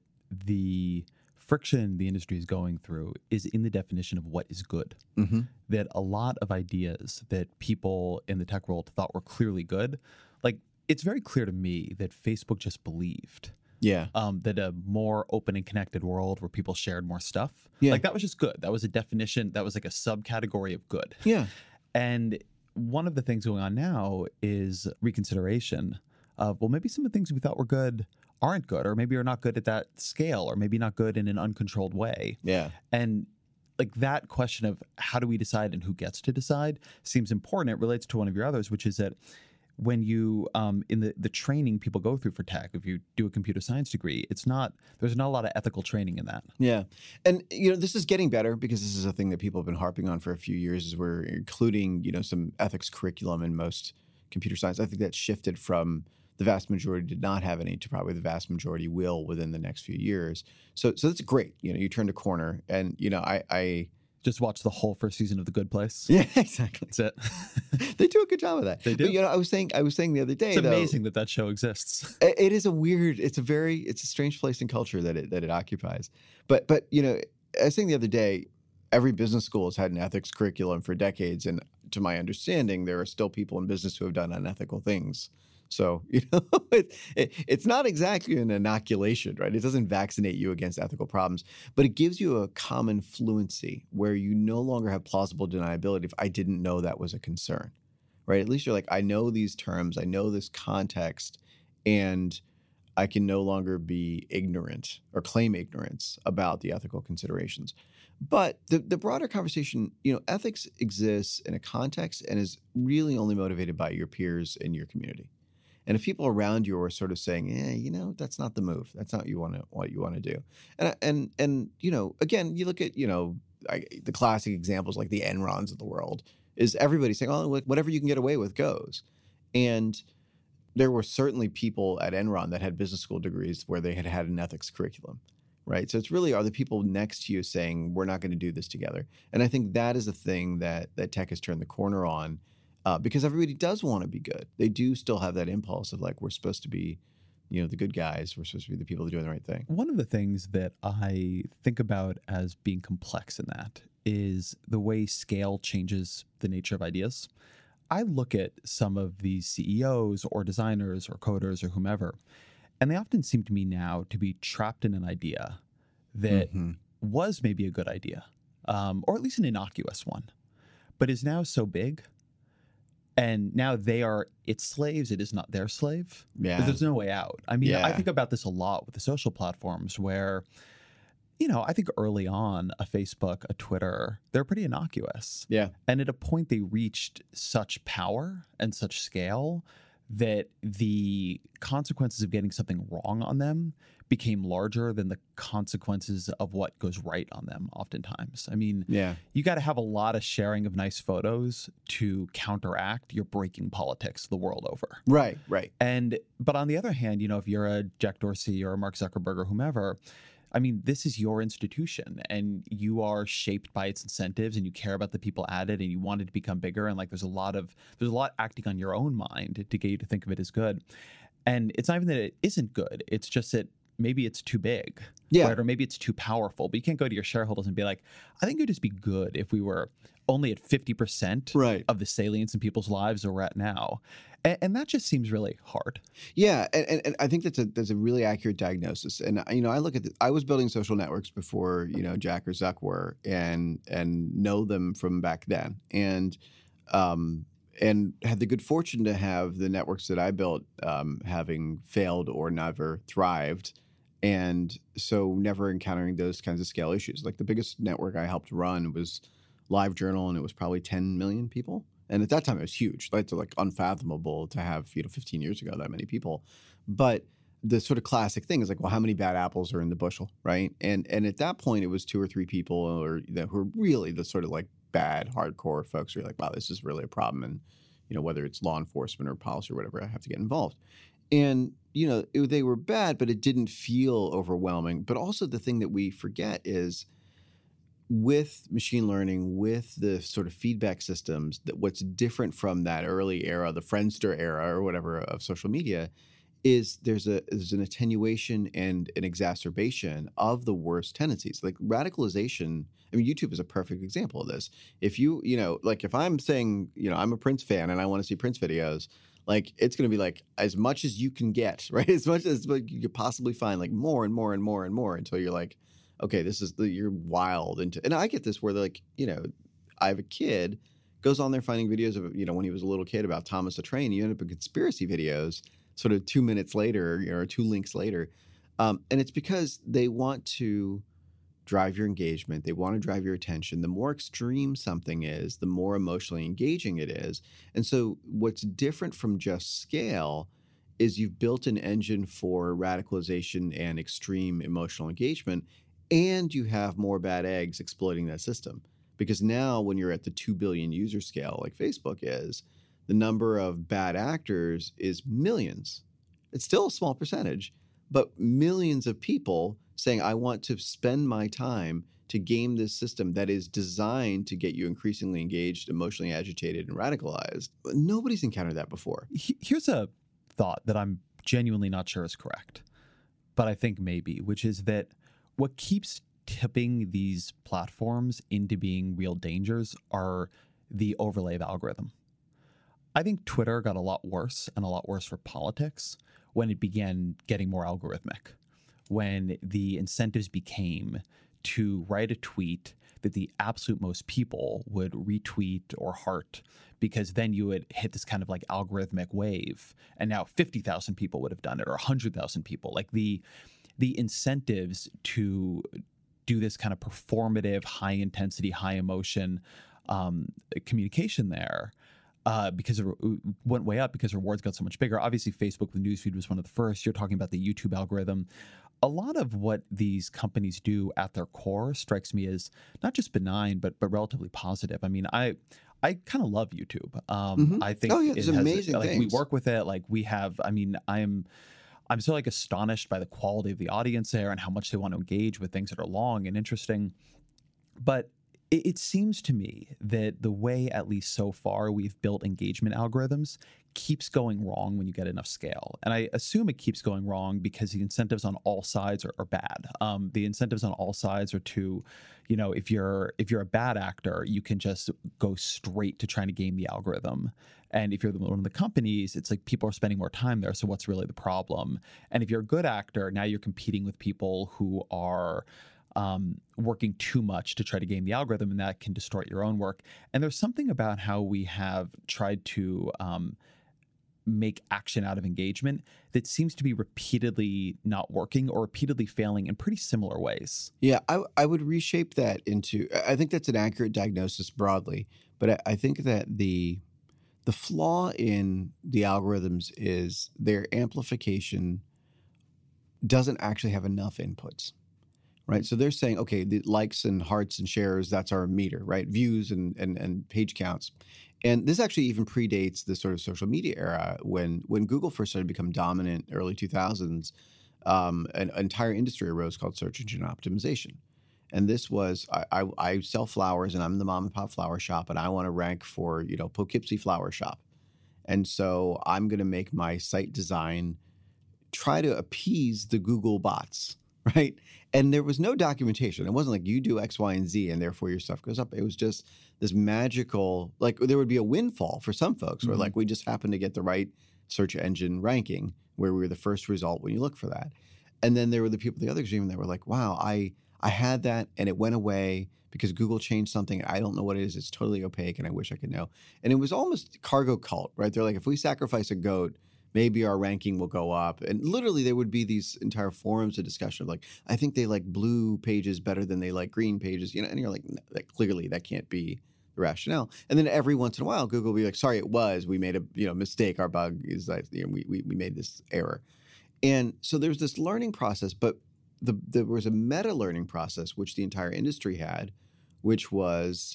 the friction the industry is going through is in the definition of what is good. Mm-hmm. That a lot of ideas that people in the tech world thought were clearly good, like, it's very clear to me that Facebook just believed that a more open and connected world where people shared more stuff, like that was just good. That was a definition. That was like a subcategory of good. Yeah. And one of the things going on now is reconsideration of, well, maybe some of the things we thought were good aren't good, or maybe are not good at that scale, or maybe not good in an uncontrolled way. Yeah. And like that question of how do we decide and who gets to decide seems important. It relates to one of your others, which is that when you, in the training people go through for tech, if you do a computer science degree, there's not a lot of ethical training in that. Yeah. And, this is getting better because this is a thing that people have been harping on for a few years, is we're including, some ethics curriculum in most computer science. I think that shifted from the vast majority did not have any to probably the vast majority will within the next few years. So that's great. You turned a corner and, I just watch the whole first season of The Good Place. Yeah, exactly. That's it. They do a good job of that. They do. But, I was saying the other day, it's amazing that show exists. It is it's a strange place in culture that it occupies. But I was saying the other day, every business school has had an ethics curriculum for decades, and to my understanding, there are still people in business who have done unethical things. So, it's not exactly an inoculation, right? It doesn't vaccinate you against ethical problems, but it gives you a common fluency where you no longer have plausible deniability if I didn't know that was a concern, right? At least you're like, I know these terms, I know this context, and I can no longer be ignorant or claim ignorance about the ethical considerations. But the broader conversation, ethics exists in a context and is really only motivated by your peers in your community. And if people around you are sort of saying, that's not the move, that's not what you want to do. And again, you look at, the classic examples like the Enrons of the world is everybody saying, oh, whatever you can get away with goes. And there were certainly people at Enron that had business school degrees where they had an ethics curriculum, right? So it's really, are the people next to you saying, we're not going to do this together? And I think that is the thing that tech has turned the corner on, because everybody does want to be good. They do still have that impulse of like, we're supposed to be, the good guys. We're supposed to be the people that are doing the right thing. One of the things that I think about as being complex in that is the way scale changes the nature of ideas. I look at some of these CEOs or designers or coders or whomever, and they often seem to me now to be trapped in an idea that was maybe a good idea, or at least an innocuous one, but is now so big. And now they are its slaves. It is not their slave. Yeah. There's no way out. I mean, I think about this a lot with the social platforms where, I think early on, a Facebook, a Twitter, they're pretty innocuous. Yeah. And at a point, they reached such power and such scale that the consequences of getting something wrong on them became larger than the consequences of what goes right on them oftentimes. I mean, you got to have a lot of sharing of nice photos to counteract your breaking politics the world over. Right. But on the other hand, if you're a Jack Dorsey or a Mark Zuckerberg or whomever, I mean, this is your institution and you are shaped by its incentives and you care about the people at it and you want it to become bigger. And like, there's a lot acting on your own mind to get you to think of it as good. And it's not even that it isn't good. It's just that maybe it's too big, right? Or maybe it's too powerful, but you can't go to your shareholders and be like, I think it would just be good if we were only at 50% of the salience in people's lives that we're at now. And that just seems really hard. Yeah, and I think that's a really accurate diagnosis. And I look at I was building social networks before Jack or Zuck were, and know them from back then, and had the good fortune to have the networks that I built having failed or never thrived, and so never encountering those kinds of scale issues. Like the biggest network I helped run was LiveJournal, and it was probably 10 million people. And at that time, it was huge. It's like unfathomable to have, 15 years ago, that many people. But the sort of classic thing is like, well, how many bad apples are in the bushel, right? And at that point, it was 2 or 3 people who are really the sort of like bad, hardcore folks who are like, wow, this is really a problem. And, whether it's law enforcement or policy or whatever, I have to get involved. And, they were bad, but it didn't feel overwhelming. But also the thing that we forget is, with machine learning, with the sort of feedback systems, that what's different from that early era, the Friendster era or whatever of social media, is there's an attenuation and an exacerbation of the worst tendencies. Like radicalization, I mean, YouTube is a perfect example of this. If if I'm saying, I'm a Prince fan and I want to see Prince videos, like it's going to be like as much as you can get, right? As much as you could possibly find, like more and more and more and more until you're like, okay, you're wild. And I get this where they're like, I have a kid, goes on there finding videos of, when he was a little kid about Thomas the Train. You end up in conspiracy videos sort of 2 minutes later, or 2 links later. And it's because they want to drive your engagement. They want to drive your attention. The more extreme something is, the more emotionally engaging it is. And so what's different from just scale is you've built an engine for radicalization and extreme emotional engagement, and you have more bad eggs exploiting that system. Because now when you're at the 2 billion user scale like Facebook is, the number of bad actors is millions. It's still a small percentage, but millions of people saying, I want to spend my time to game this system that is designed to get you increasingly engaged, emotionally agitated, and radicalized. But nobody's encountered that before. Here's a thought that I'm genuinely not sure is correct, but I think maybe, which is that what keeps tipping these platforms into being real dangers are the overlay of algorithm. I think Twitter got a lot worse, and a lot worse for politics, when it began getting more algorithmic, when the incentives became to write a tweet that the absolute most people would retweet or heart, because then you would hit this kind of like algorithmic wave, and now 50,000 people would have done it, or 100,000 people. Like the incentives to do this kind of performative, high intensity, high emotion communication there, because it went way up because rewards got so much bigger. Obviously, Facebook with newsfeed was one of the first. You're talking about the YouTube algorithm. A lot of what these companies do at their core strikes me as not just benign, but relatively positive. I mean, I kind of love YouTube. I think it's amazing. Like, we work with it. Like, we have. I mean, I'm so like astonished by the quality of the audience there and how much they want to engage with things that are long and interesting. But it seems to me that the way, at least so far, we've built engagement algorithms keeps going wrong when you get enough scale. And I assume it keeps going wrong because the incentives on all sides are bad. The incentives on all sides are to, if you're a bad actor, you can just go straight to trying to game the algorithm. And if you're one of the companies, it's like people are spending more time there. So what's really the problem? And if you're a good actor, now you're competing with people who are working too much to try to game the algorithm, and that can distort your own work. And there's something about how we have tried to make action out of engagement that seems to be repeatedly not working or repeatedly failing in pretty similar ways. Yeah, I would reshape that into, I think that's an accurate diagnosis broadly, but I think that the flaw in the algorithms is their amplification doesn't actually have enough inputs. Right. So they're saying, okay, the likes and hearts and shares, that's our meter, right? Views and page counts. And this actually even predates the sort of social media era when Google first started to become dominant, early 2000s. An entire industry arose called search engine optimization. And this was, I sell flowers and I'm the mom and pop flower shop and I want to rank for, Poughkeepsie Flower Shop. And so I'm going to make my site design try to appease the Google bots. Right. And there was no documentation. It wasn't like you do X, Y, and Z and therefore your stuff goes up. It was just this magical, like there would be a windfall for some folks where like we just happened to get the right search engine ranking where we were the first result when you look for that. And then there were the people at the other extreme that were like, wow, I had that and it went away because Google changed something. I don't know what it is. It's totally opaque and I wish I could know. And it was almost cargo cult, right? They're like, if we sacrifice a goat, maybe our ranking will go up. And literally there would be these entire forums of discussion of like, I think they like blue pages better than they like green pages, and you're like, no, clearly that can't be the rationale. And then every once in a while, Google will be like, sorry, we made a mistake. Our bug is like, we made this error. And so there's this learning process, but there was a meta learning process, which the entire industry had, which was,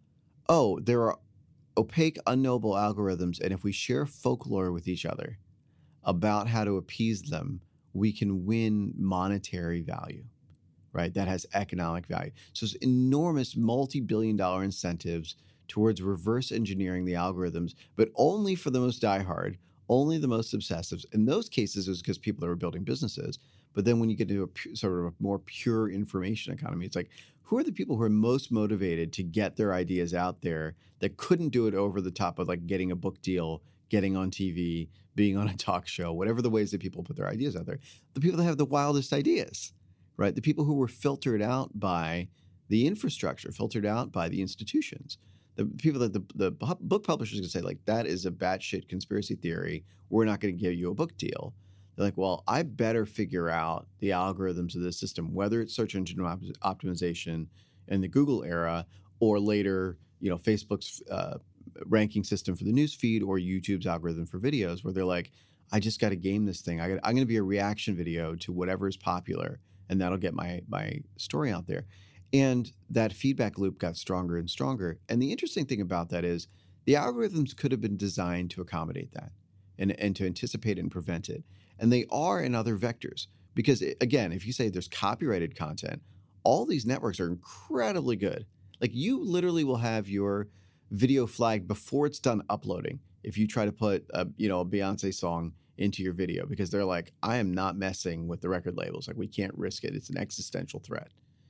there are opaque, unknowable algorithms. And if we share folklore with each other about how to appease them, we can win monetary value, right? That has economic value. So it's enormous multi-billion-dollar incentives towards reverse engineering the algorithms, but only for the most diehard, only the most obsessives. In those cases, it was because people that were building businesses. But then when you get to a sort of a more pure information economy, it's like, who are the people who are most motivated to get their ideas out there that couldn't do it over the top of like getting a book deal, getting on TV, being on a talk show, whatever the ways that people put their ideas out there? The people that have the wildest ideas, right? The people who were filtered out by the infrastructure, filtered out by the institutions. The people that the book publishers can say, like, that is a batshit conspiracy theory. We're not going to give you a book deal. They're like, well, I better figure out the algorithms of this system, whether it's search engine optimization in the Google era or later, Facebook's ranking system for the news feed or YouTube's algorithm for videos, where they're like, I just got to game this thing. I'm going to be a reaction video to whatever is popular, and that'll get my story out there. And that feedback loop got stronger and stronger. And the interesting thing about that is the algorithms could have been designed to accommodate that and to anticipate and prevent it. And they are in other vectors. Because, again, if you say there's copyrighted content, all these networks are incredibly good. Like, you literally will have your video flagged before it's done uploading if you try to put a Beyonce song into your video, because they're like, I am not messing with the record labels. Like, we can't risk it. It's an existential threat.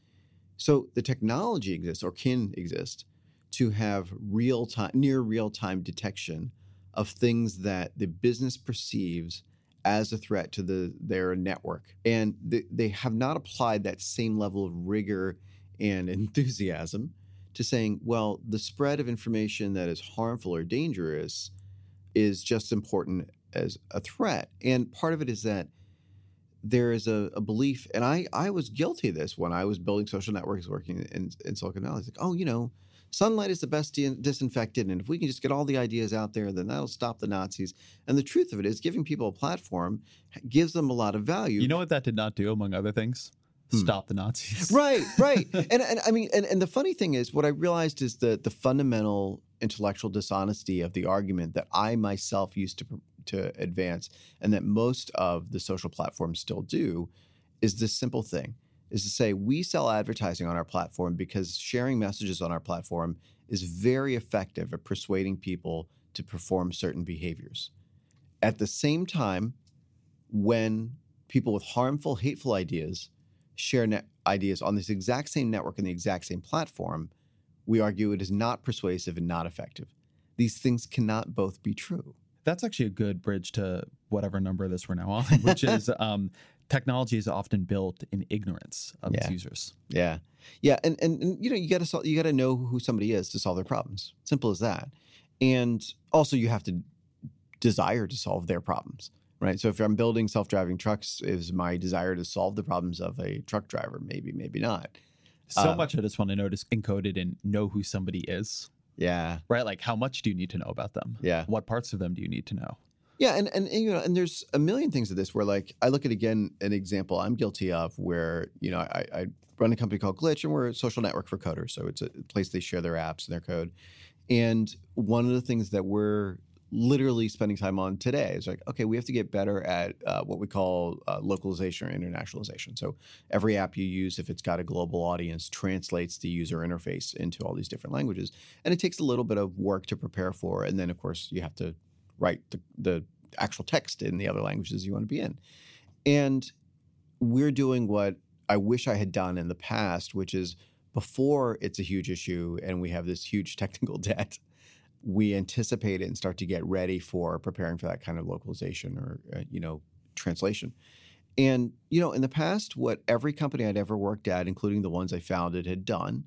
So the technology exists, or can exist, to have near real-time detection of things that the business perceives as a threat to their network. And they have not applied that same level of rigor and enthusiasm to saying, well, the spread of information that is harmful or dangerous is just as important as a threat. And part of it is that there is a belief, and I was guilty of this when I was building social networks working in Silicon Valley. It's like, sunlight is the best disinfectant, and if we can just get all the ideas out there, then that'll stop the Nazis. And the truth of it is, giving people a platform gives them a lot of value. You know what that did not do, among other things? Stop the Nazis. Right. and I mean, and the funny thing is, what I realized is the fundamental intellectual dishonesty of the argument that I myself used to advance, and that most of the social platforms still do, is this simple thing, is to say we sell advertising on our platform because sharing messages on our platform is very effective at persuading people to perform certain behaviors. At the same time, when people with harmful, hateful ideas share ideas on this exact same network and the exact same platform, we argue it is not persuasive and not effective. These things cannot both be true. That's actually a good bridge to whatever number this we're now on, which is technology is often built in ignorance of its users. Yeah. And you got to know who somebody is to solve their problems. Simple as that. And also you have to desire to solve their problems, right? So if I'm building self-driving trucks, is my desire to solve the problems of a truck driver? Maybe, maybe not. So much of this one I noticed encoded in know who somebody is. Yeah. Right. Like, how much do you need to know about them? Yeah. What parts of them do you need to know? Yeah. And there's a million things of this where, like, I look at, again, an example I'm guilty of where, I run a company called Glitch, and we're a social network for coders. So it's a place they share their apps and their code. And one of the things that we're literally spending time on today is like, okay, we have to get better at what we call localization or internationalization. So every app you use, if it's got a global audience, translates the user interface into all these different languages. And it takes a little bit of work to prepare for. And then, of course, you have to write the actual text in the other languages you want to be in. And we're doing what I wish I had done in the past, which is, before it's a huge issue and we have this huge technical debt, we anticipate it and start to get ready for preparing for that kind of localization or, translation. And, in the past, what every company I'd ever worked at, including the ones I founded, had done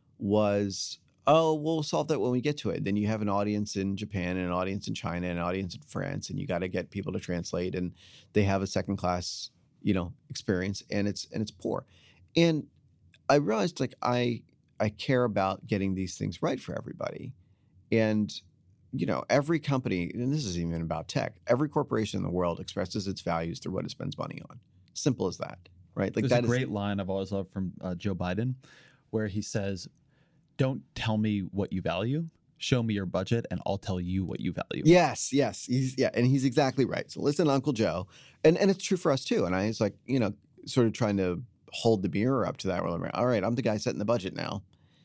was, oh, we'll solve that when we get to it. Then you have an audience in Japan and an audience in China and an audience in France, and you got to get people to translate, and they have a second class, experience, and it's poor. And I realized, like, I care about getting these things right for everybody. And, every company, and this isn't even about tech, every corporation in the world expresses its values through what it spends money on. Simple as that, right? Like, there's a great line I've always loved from Joe Biden, where he says, "Don't tell me what you value. Show me your budget, and I'll tell you what you value." Yes. And he's exactly right. So listen, Uncle Joe. And it's true for us too. And I was like, sort of trying to hold the mirror up to that. Where I'm like, all right, I'm the guy setting the budget now.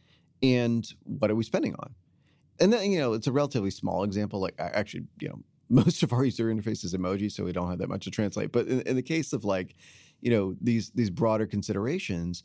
And what are we spending on? And then, it's a relatively small example. Like, actually, most of our user interface is emoji, so we don't have that much to translate. But in the case of, like, these broader considerations,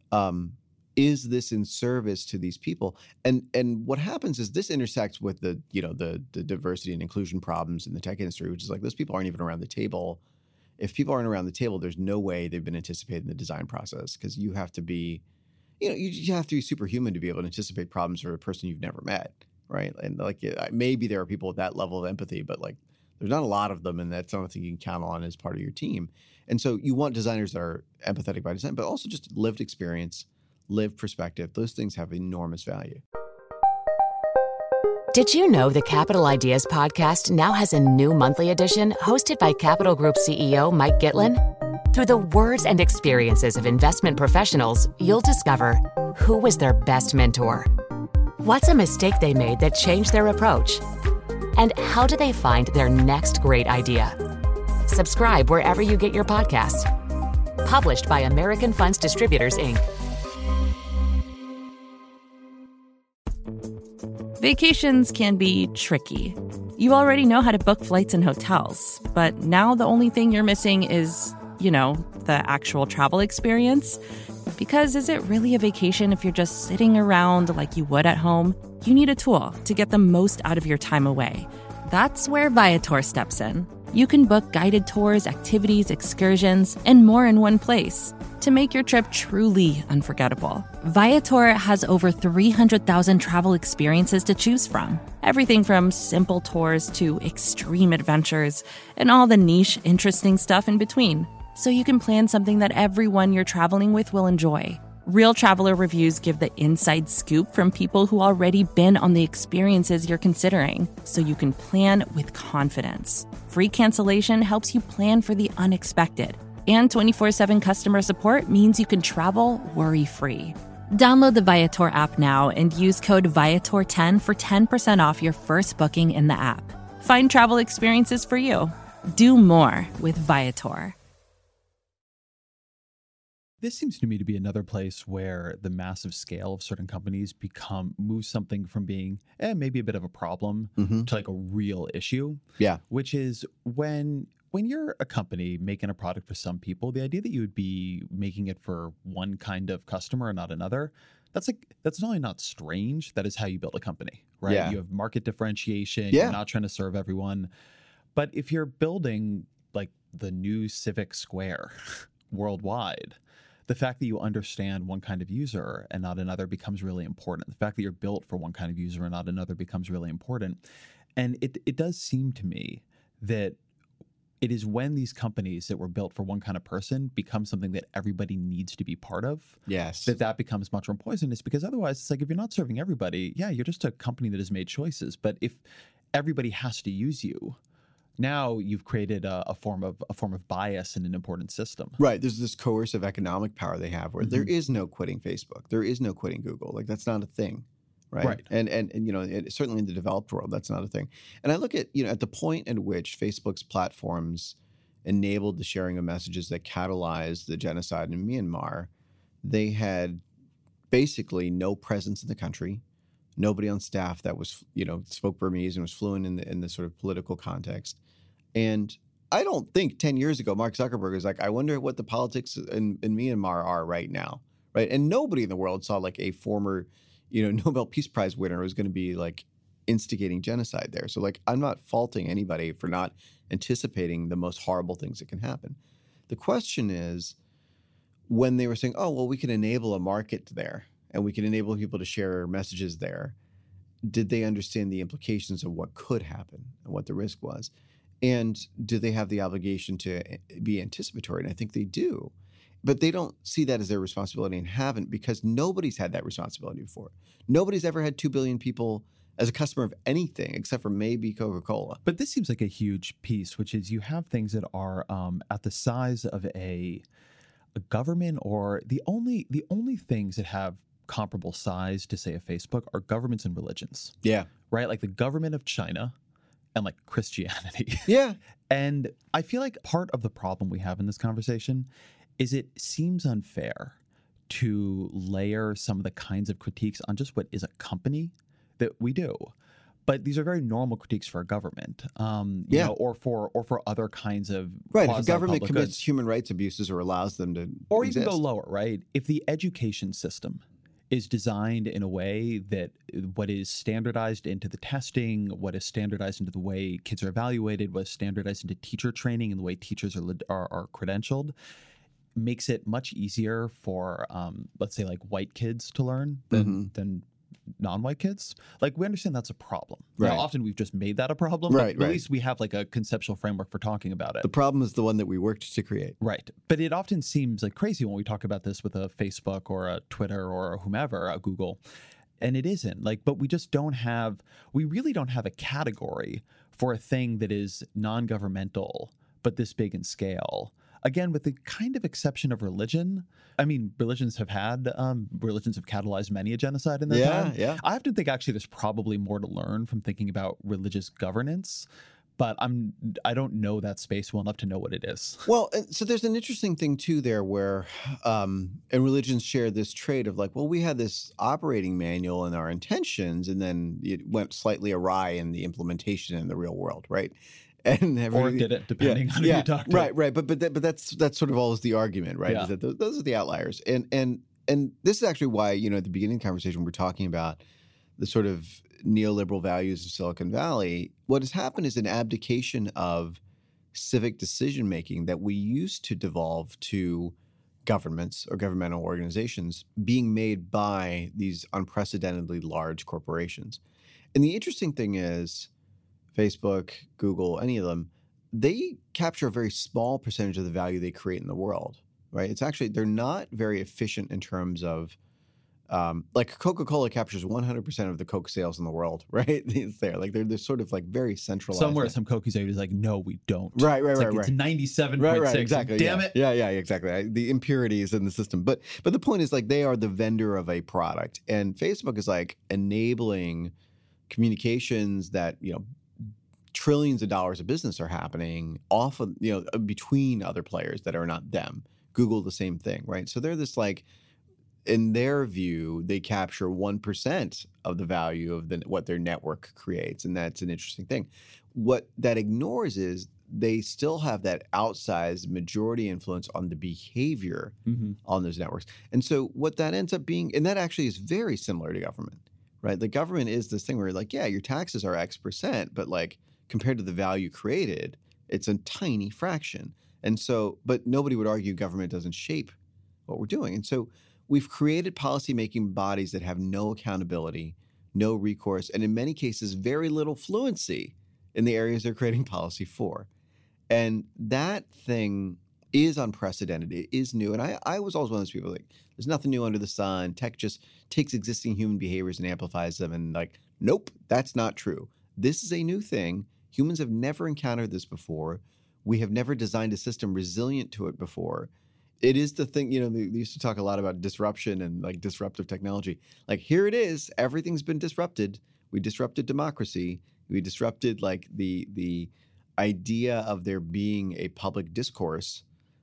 is this in service to these people? And what happens is this intersects with the diversity and inclusion problems in the tech industry, which is like, those people aren't even around the table. If people aren't around the table, there's no way they've been anticipated in the design process, because you have to be, you have to be superhuman to be able to anticipate problems for a person you've never met. Right. And, like, maybe there are people with that level of empathy, but, like, there's not a lot of them. And that's not something you can count on as part of your team. And so you want designers that are empathetic by design, but also just lived experience, lived perspective. Those things have enormous value. Did you know the Capital Ideas podcast now has a new monthly edition hosted by Capital Group CEO Mike Gitlin? Through the words and experiences of investment professionals, you'll discover who was their best mentor, what's a mistake they made that changed their approach, and how do they find their next great idea. Subscribe wherever you get your podcasts. Published by American Funds Distributors, Inc. Vacations can be tricky. You already know how to book flights and hotels, but now the only thing you're missing is, the actual travel experience. Because is it really a vacation if you're just sitting around like you would at home? You need a tool to get the most out of your time away. That's where Viator steps in. You can book guided tours, activities, excursions, and more in one place to make your trip truly unforgettable. Viator has over 300,000 travel experiences to choose from. Everything from simple tours to extreme adventures and all the niche, interesting stuff in between. So you can plan something that everyone you're traveling with will enjoy. Real traveler reviews give the inside scoop from people who already been on the experiences you're considering, so you can plan with confidence. Free cancellation helps you plan for the unexpected. And 24/7 customer support means you can travel worry-free. Download the Viator app now and use code Viator10 for 10% off your first booking in the app. Find travel experiences for you. Do more with Viator. This seems to me to be another place where the massive scale of certain companies moves something from being maybe a bit of a problem to like a real issue. Yeah. Which is when you're a company making a product for some people, the idea that you would be making it for one kind of customer and not another, that's not only not strange, that is how you build a company, right? Yeah. You have market differentiation, Yeah. you're not trying to serve everyone. But if you're building like the new Civic Square worldwide, the fact that you understand one kind of user and not another becomes really important. The fact that you're built for one kind of user and not another becomes really important. And it does seem to me that it is when these companies that were built for one kind of person become something that everybody needs to be part of, Yes. that becomes much more poisonous, because otherwise it's like, if you're not serving everybody, yeah, you're just a company that has made choices. But if everybody has to use you, now you've created a form of bias in an important system. Right. There's this coercive economic power they have where there is no quitting Facebook. There is no quitting Google. Like, that's not a thing. Right. And you know, certainly in the developed world, that's not a thing. And I look at, you know, at the point at which Facebook's platforms enabled the sharing of messages that catalyzed the genocide in Myanmar, they had basically no presence in the country. Nobody on staff that was, you know, spoke Burmese and was fluent in the sort of political context. And I don't think 10 years ago, Mark Zuckerberg was like, I wonder what the politics in Myanmar are right now, right? And nobody in the world saw like a former, you know, Nobel Peace Prize winner was going to be like instigating genocide there. So like, I'm not faulting anybody for not anticipating the most horrible things that can happen. The question is, when they were saying, oh, well, we can enable a market there and we can enable people to share messages there, did they understand the implications of what could happen and what the risk was? And do they have the obligation to be anticipatory? And I think they do. But they don't see that as their responsibility and haven't, because nobody's had that responsibility before. Nobody's ever had 2 billion people as a customer of anything except for maybe Coca-Cola. But this seems like a huge piece, which is you have things that are at the size of a government, or the only things that have comparable size to, say, a Facebook are governments and religions. Yeah. Right? Like the government of China and like Christianity. Yeah. And I feel like part of the problem we have in this conversation is it seems unfair to layer some of the kinds of critiques on just what is a company that we do. But these are very normal critiques for a government, you know, or for other kinds of right. If a government commits goods. Human rights abuses or allows them to or exist. even go lower, right? If the education system is designed in a way that what is standardized into the testing, what is standardized into the way kids are evaluated, what is standardized into teacher training and the way teachers are credentialed, makes it much easier for, let's say, like white kids to learn than non-white kids. Like, we understand that's a problem. Right. Now, often we've just made that a problem. Right, but at least we have like a conceptual framework for talking about it. The problem is the one that we worked to create. Right. But it often seems like crazy when we talk about this with a Facebook or a Twitter or whomever, a Google. And it isn't. Like, but we really don't have a category for a thing that is non-governmental, but this big in scale. Again, with the kind of exception of religion. I mean, religions have catalyzed many a genocide in their time. Yeah. I often think actually there's probably more to learn from thinking about religious governance, but I don't know that space well enough to know what it is. Well, so there's an interesting thing too there where, and religions share this trait of like, well, we had this operating manual and our intentions, and then it went slightly awry in the implementation in the real world, right? And or did it, depending on who you talk to. Right. But that's sort of always the argument, right? Yeah. Is that those are the outliers. And this is actually why, you know, at the beginning of the conversation, we're talking about the sort of neoliberal values of Silicon Valley. What has happened is an abdication of civic decision making that we used to devolve to governments or governmental organizations being made by these unprecedentedly large corporations. And the interesting thing is, Facebook, Google, any of them, they capture a very small percentage of the value they create in the world, right? It's actually, they're not very efficient in terms of, like Coca-Cola captures 100% of the Coke sales in the world, right? It's there. Like they're sort of like very centralized. Somewhere some Coke executive is like, no, we don't. Right. It's 97.6. Right, exactly. Damn it. Yeah, exactly. The impurities in the system. But the point is, like, they are the vendor of a product. And Facebook is like enabling communications that, trillions of dollars of business are happening off of, between other players that are not them. Google, the same thing, right? So they're this like, in their view, they capture 1% of the value of what their network creates. And that's an interesting thing. What that ignores is they still have that outsized majority influence on the behavior on those networks. And so what that ends up being, and that actually is very similar to government, right? The government is this thing where you're like, yeah, your taxes are X%, but like compared to the value created, it's a tiny fraction. And so, but nobody would argue government doesn't shape what we're doing. And so we've created policymaking bodies that have no accountability, no recourse, and in many cases, very little fluency in the areas they're creating policy for. And that thing is unprecedented. It is new. And I was always one of those people like, there's nothing new under the sun. Tech just takes existing human behaviors and amplifies them. And like, nope, that's not true. This is a new thing. Humans have never encountered this before. We have never designed a system resilient to it before. It is the thing, they used to talk a lot about disruption and like disruptive technology. Like, here it is. Everything's been disrupted. We disrupted democracy. We disrupted like the idea of there being a public discourse.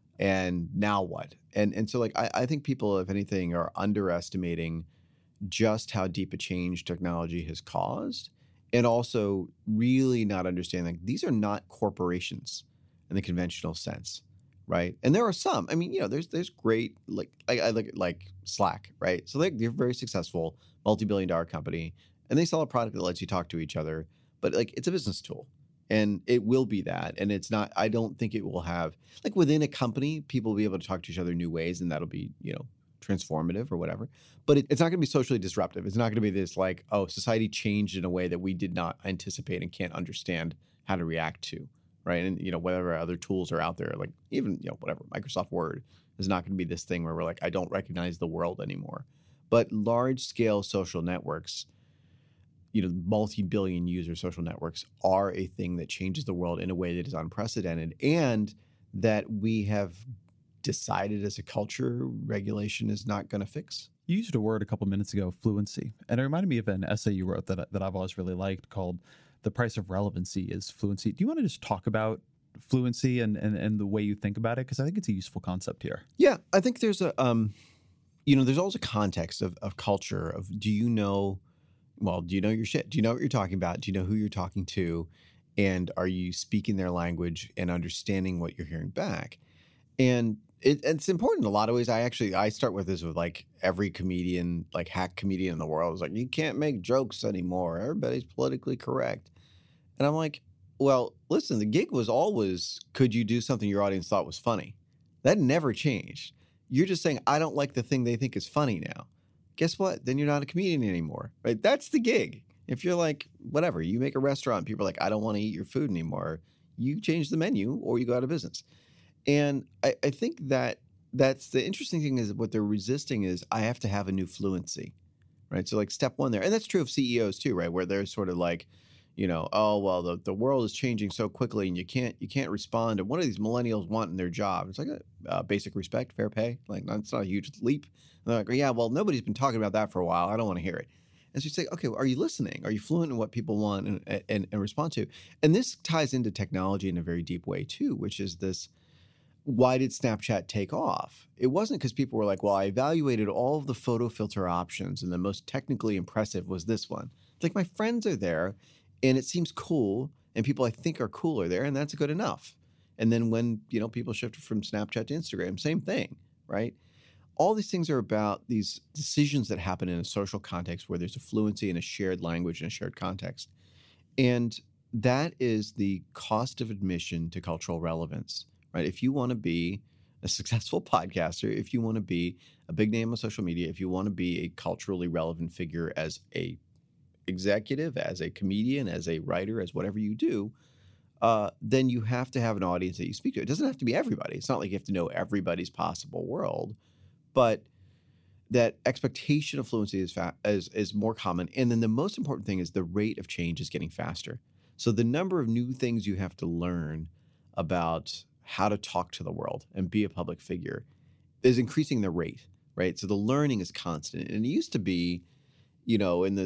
And now what? And so like, I think people, if anything, are underestimating just how deep a change technology has caused, and also really not understanding these are not corporations in the conventional sense. Right. And there are some, I mean, there's great, I look at like Slack, right? So they're very successful, multi-billion-dollar company, and they sell a product that lets you talk to each other, but like it's a business tool and it will be that. And it's not, I don't think it will have, like within a company, people will be able to talk to each other in new ways, and that'll be, transformative or whatever. But it's not going to be socially disruptive. It's not going to be this like, oh, society changed in a way that we did not anticipate and can't understand how to react to. Right. And, whatever other tools are out there, like even, whatever, Microsoft Word is not going to be this thing where we're like, I don't recognize the world anymore. But large scale social networks, multi-billion user social networks are a thing that changes the world in a way that is unprecedented, and that we have decided as a culture regulation is not going to fix. You used a word a couple minutes ago, fluency. And it reminded me of an essay you wrote that I've always really liked called The Price of Relevancy is Fluency. Do you want to just talk about fluency and the way you think about it? Because I think it's a useful concept here. Yeah, I think there's a, there's always a context of culture of, do you know your shit? Do you know what you're talking about? Do you know who you're talking to? And are you speaking their language and understanding what you're hearing back? And it's important in a lot of ways. I start with this with like every comedian, like hack comedian in the world is like, you can't make jokes anymore. Everybody's politically correct. And I'm like, well, listen, the gig was always, could you do something your audience thought was funny? That never changed. You're just saying, I don't like the thing they think is funny now. Guess what? Then you're not a comedian anymore, right? That's the gig. If you're like, whatever, you make a restaurant, people are like, I don't want to eat your food anymore. You change the menu or you go out of business. And I think that's the interesting thing is what they're resisting is I have to have a new fluency, right? So like step one there, and that's true of CEOs too, right? Where they're sort of like, oh, well, the world is changing so quickly and you can't respond to what do these millennials want in their job? It's like a basic respect, fair pay. Like it's not a huge leap. And they're like, yeah, well, nobody's been talking about that for a while. I don't want to hear it. And so you say, okay, well, are you listening? Are you fluent in what people want and respond to? And this ties into technology in a very deep way too, which is this. Why did Snapchat take off? It wasn't because people were like, well, I evaluated all of the photo filter options and the most technically impressive was this one. It's like my friends are there and it seems cool and people I think are cool are there and that's good enough. And then when, people shifted from Snapchat to Instagram, same thing, right? All these things are about these decisions that happen in a social context where there's a fluency and a shared language and a shared context. And that is the cost of admission to cultural relevance, right? If you want to be a successful podcaster, if you want to be a big name on social media, if you want to be a culturally relevant figure as a executive, as a comedian, as a writer, as whatever you do, then you have to have an audience that you speak to. It doesn't have to be everybody. It's not like you have to know everybody's possible world, but that expectation of fluency is more common. And then the most important thing is the rate of change is getting faster. So the number of new things you have to learn about how to talk to the world and be a public figure is increasing the rate, right? So the learning is constant. And it used to be, in the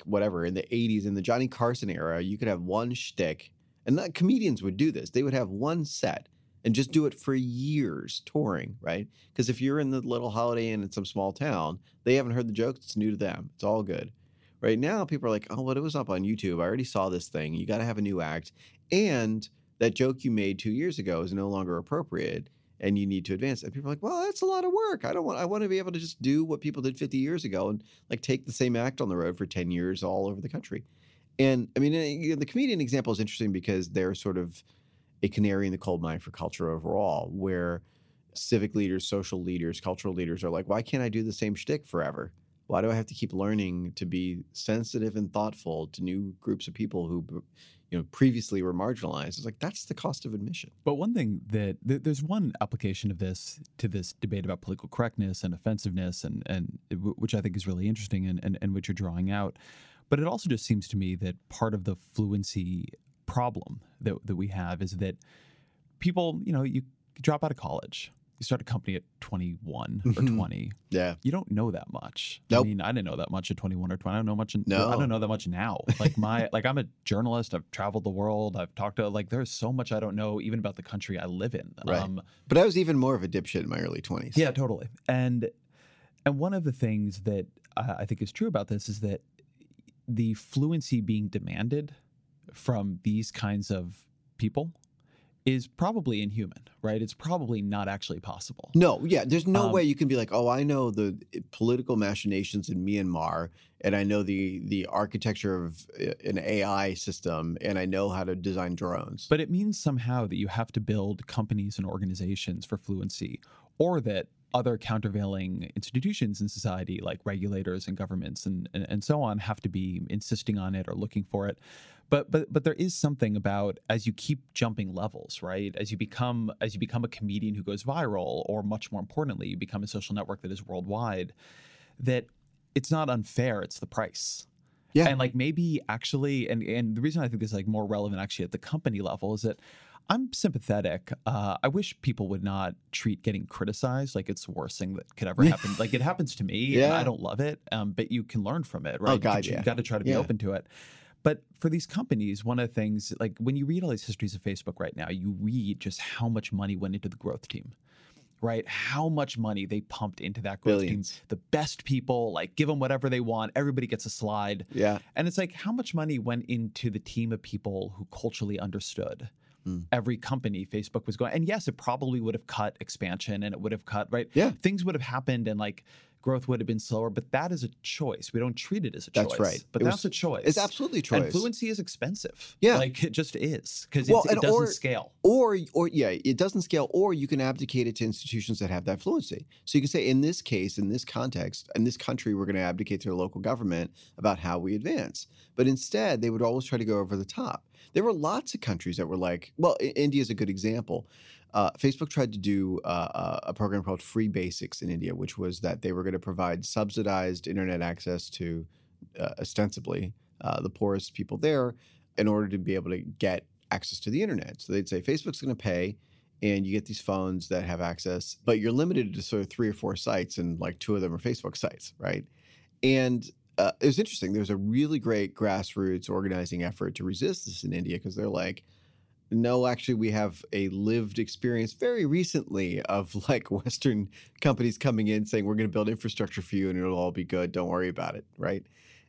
in the 80s, in the Johnny Carson era, you could have one shtick, and comedians would do this. They would have one set and just do it for years touring, right? Because if you're in the little Holiday Inn in some small town, they haven't heard the jokes. It's new to them. It's all good. Right now, people are like, oh, well, it was up on YouTube. I already saw this thing. You got to have a new act. And that joke you made 2 years ago is no longer appropriate, and you need to advance. And people are like, well, that's a lot of work. I want to be able to just do what people did 50 years ago and take the same act on the road for 10 years all over the country. And I mean, the comedian example is interesting because they're sort of a canary in the coal mine for culture overall, where civic leaders, social leaders, cultural leaders are like, why can't I do the same shtick forever? Why do I have to keep learning to be sensitive and thoughtful to new groups of people who, previously were marginalized? It's like, that's the cost of admission. But one thing there's one application of this to this debate about political correctness and offensiveness, and which I think is really interesting and which you're drawing out. But it also just seems to me that part of the fluency problem that we have is that people, you drop out of college. You start a company at 21 or 20. Yeah. You don't know that much. Nope. I mean, I didn't know that much at 21 or 20. I don't know much. No. I don't know that much now. I'm a journalist. I've traveled the world. I've talked to, there's so much I don't know even about the country I live in. Right. But I was even more of a dipshit in my early 20s. Yeah, totally. And one of the things that I think is true about this is that the fluency being demanded from these kinds of people is probably inhuman, right? It's probably not actually possible. No, yeah. There's no way you can be like, oh, I know the political machinations in Myanmar, and I know the architecture of an AI system, and I know how to design drones. But it means somehow that you have to build companies and organizations for fluency, or that other countervailing institutions in society, like regulators and governments and so on, have to be insisting on it or looking for it. But there is something about, as you keep jumping levels, right? As you become a comedian who goes viral, or much more importantly, you become a social network that is worldwide, that it's not unfair, it's the price. Yeah. And maybe actually, and the reason I think this is more relevant actually at the company level is that I'm sympathetic. I wish people would not treat getting criticized like it's the worst thing that could ever happen. It happens to me, and I don't love it, but you can learn from it, right? Oh, God, You've got to try to be open to it. But for these companies, one of the things, when you read all these histories of Facebook right now, you read just how much money went into the growth team, right? How much money they pumped into that growth team. The best people, give them whatever they want. Everybody gets a slide. Yeah. And it's how much money went into the team of people who culturally understood every company Facebook was going. And yes, it probably would have cut expansion, and it would have cut, right? Yeah. Things would have happened, and growth would have been slower, but that is a choice. We don't treat it as a choice. That's right. But that's a choice. It's absolutely a choice. And fluency is expensive. Yeah. It just is, because it doesn't scale. Or it doesn't scale, or you can abdicate it to institutions that have that fluency. So you can say, in this case, in this context, in this country, we're going to abdicate to the local government about how we advance. But instead, they would always try to go over the top. There were lots of countries that were India is a good example. Facebook tried to do a program called Free Basics in India, which was that they were going to provide subsidized internet access to ostensibly the poorest people there in order to be able to get access to the internet. So they'd say, Facebook's going to pay, and you get these phones that have access, but you're limited to sort of 3 or 4 sites, and 2 of them are Facebook sites, right? And it was interesting. There was a really great grassroots organizing effort to resist this in India, because they're like, no, actually, we have a lived experience very recently of Western companies coming in saying, we're going to build infrastructure for you and it'll all be good. Don't worry about it. Right.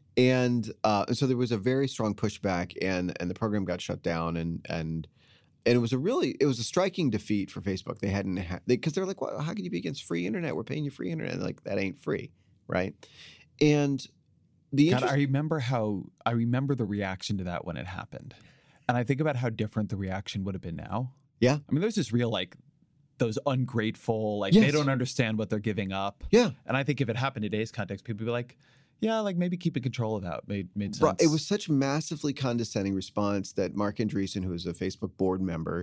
And so there was a very strong pushback, and the program got shut down. And it was a striking defeat for Facebook. They hadn't because they're like, well, how can you be against free internet? We're paying you free internet. And that ain't free. Right. And I remember the reaction to that when it happened. And I think about how different the reaction would have been now. Yeah. I mean, there's this real, like, those ungrateful, like, Yes. they don't understand what they're giving up. Yeah. And I think if it happened in today's context, people would be like, yeah, like maybe keeping control of that made sense. Right. It was such massively condescending response that Mark Andreessen, who is a Facebook board member,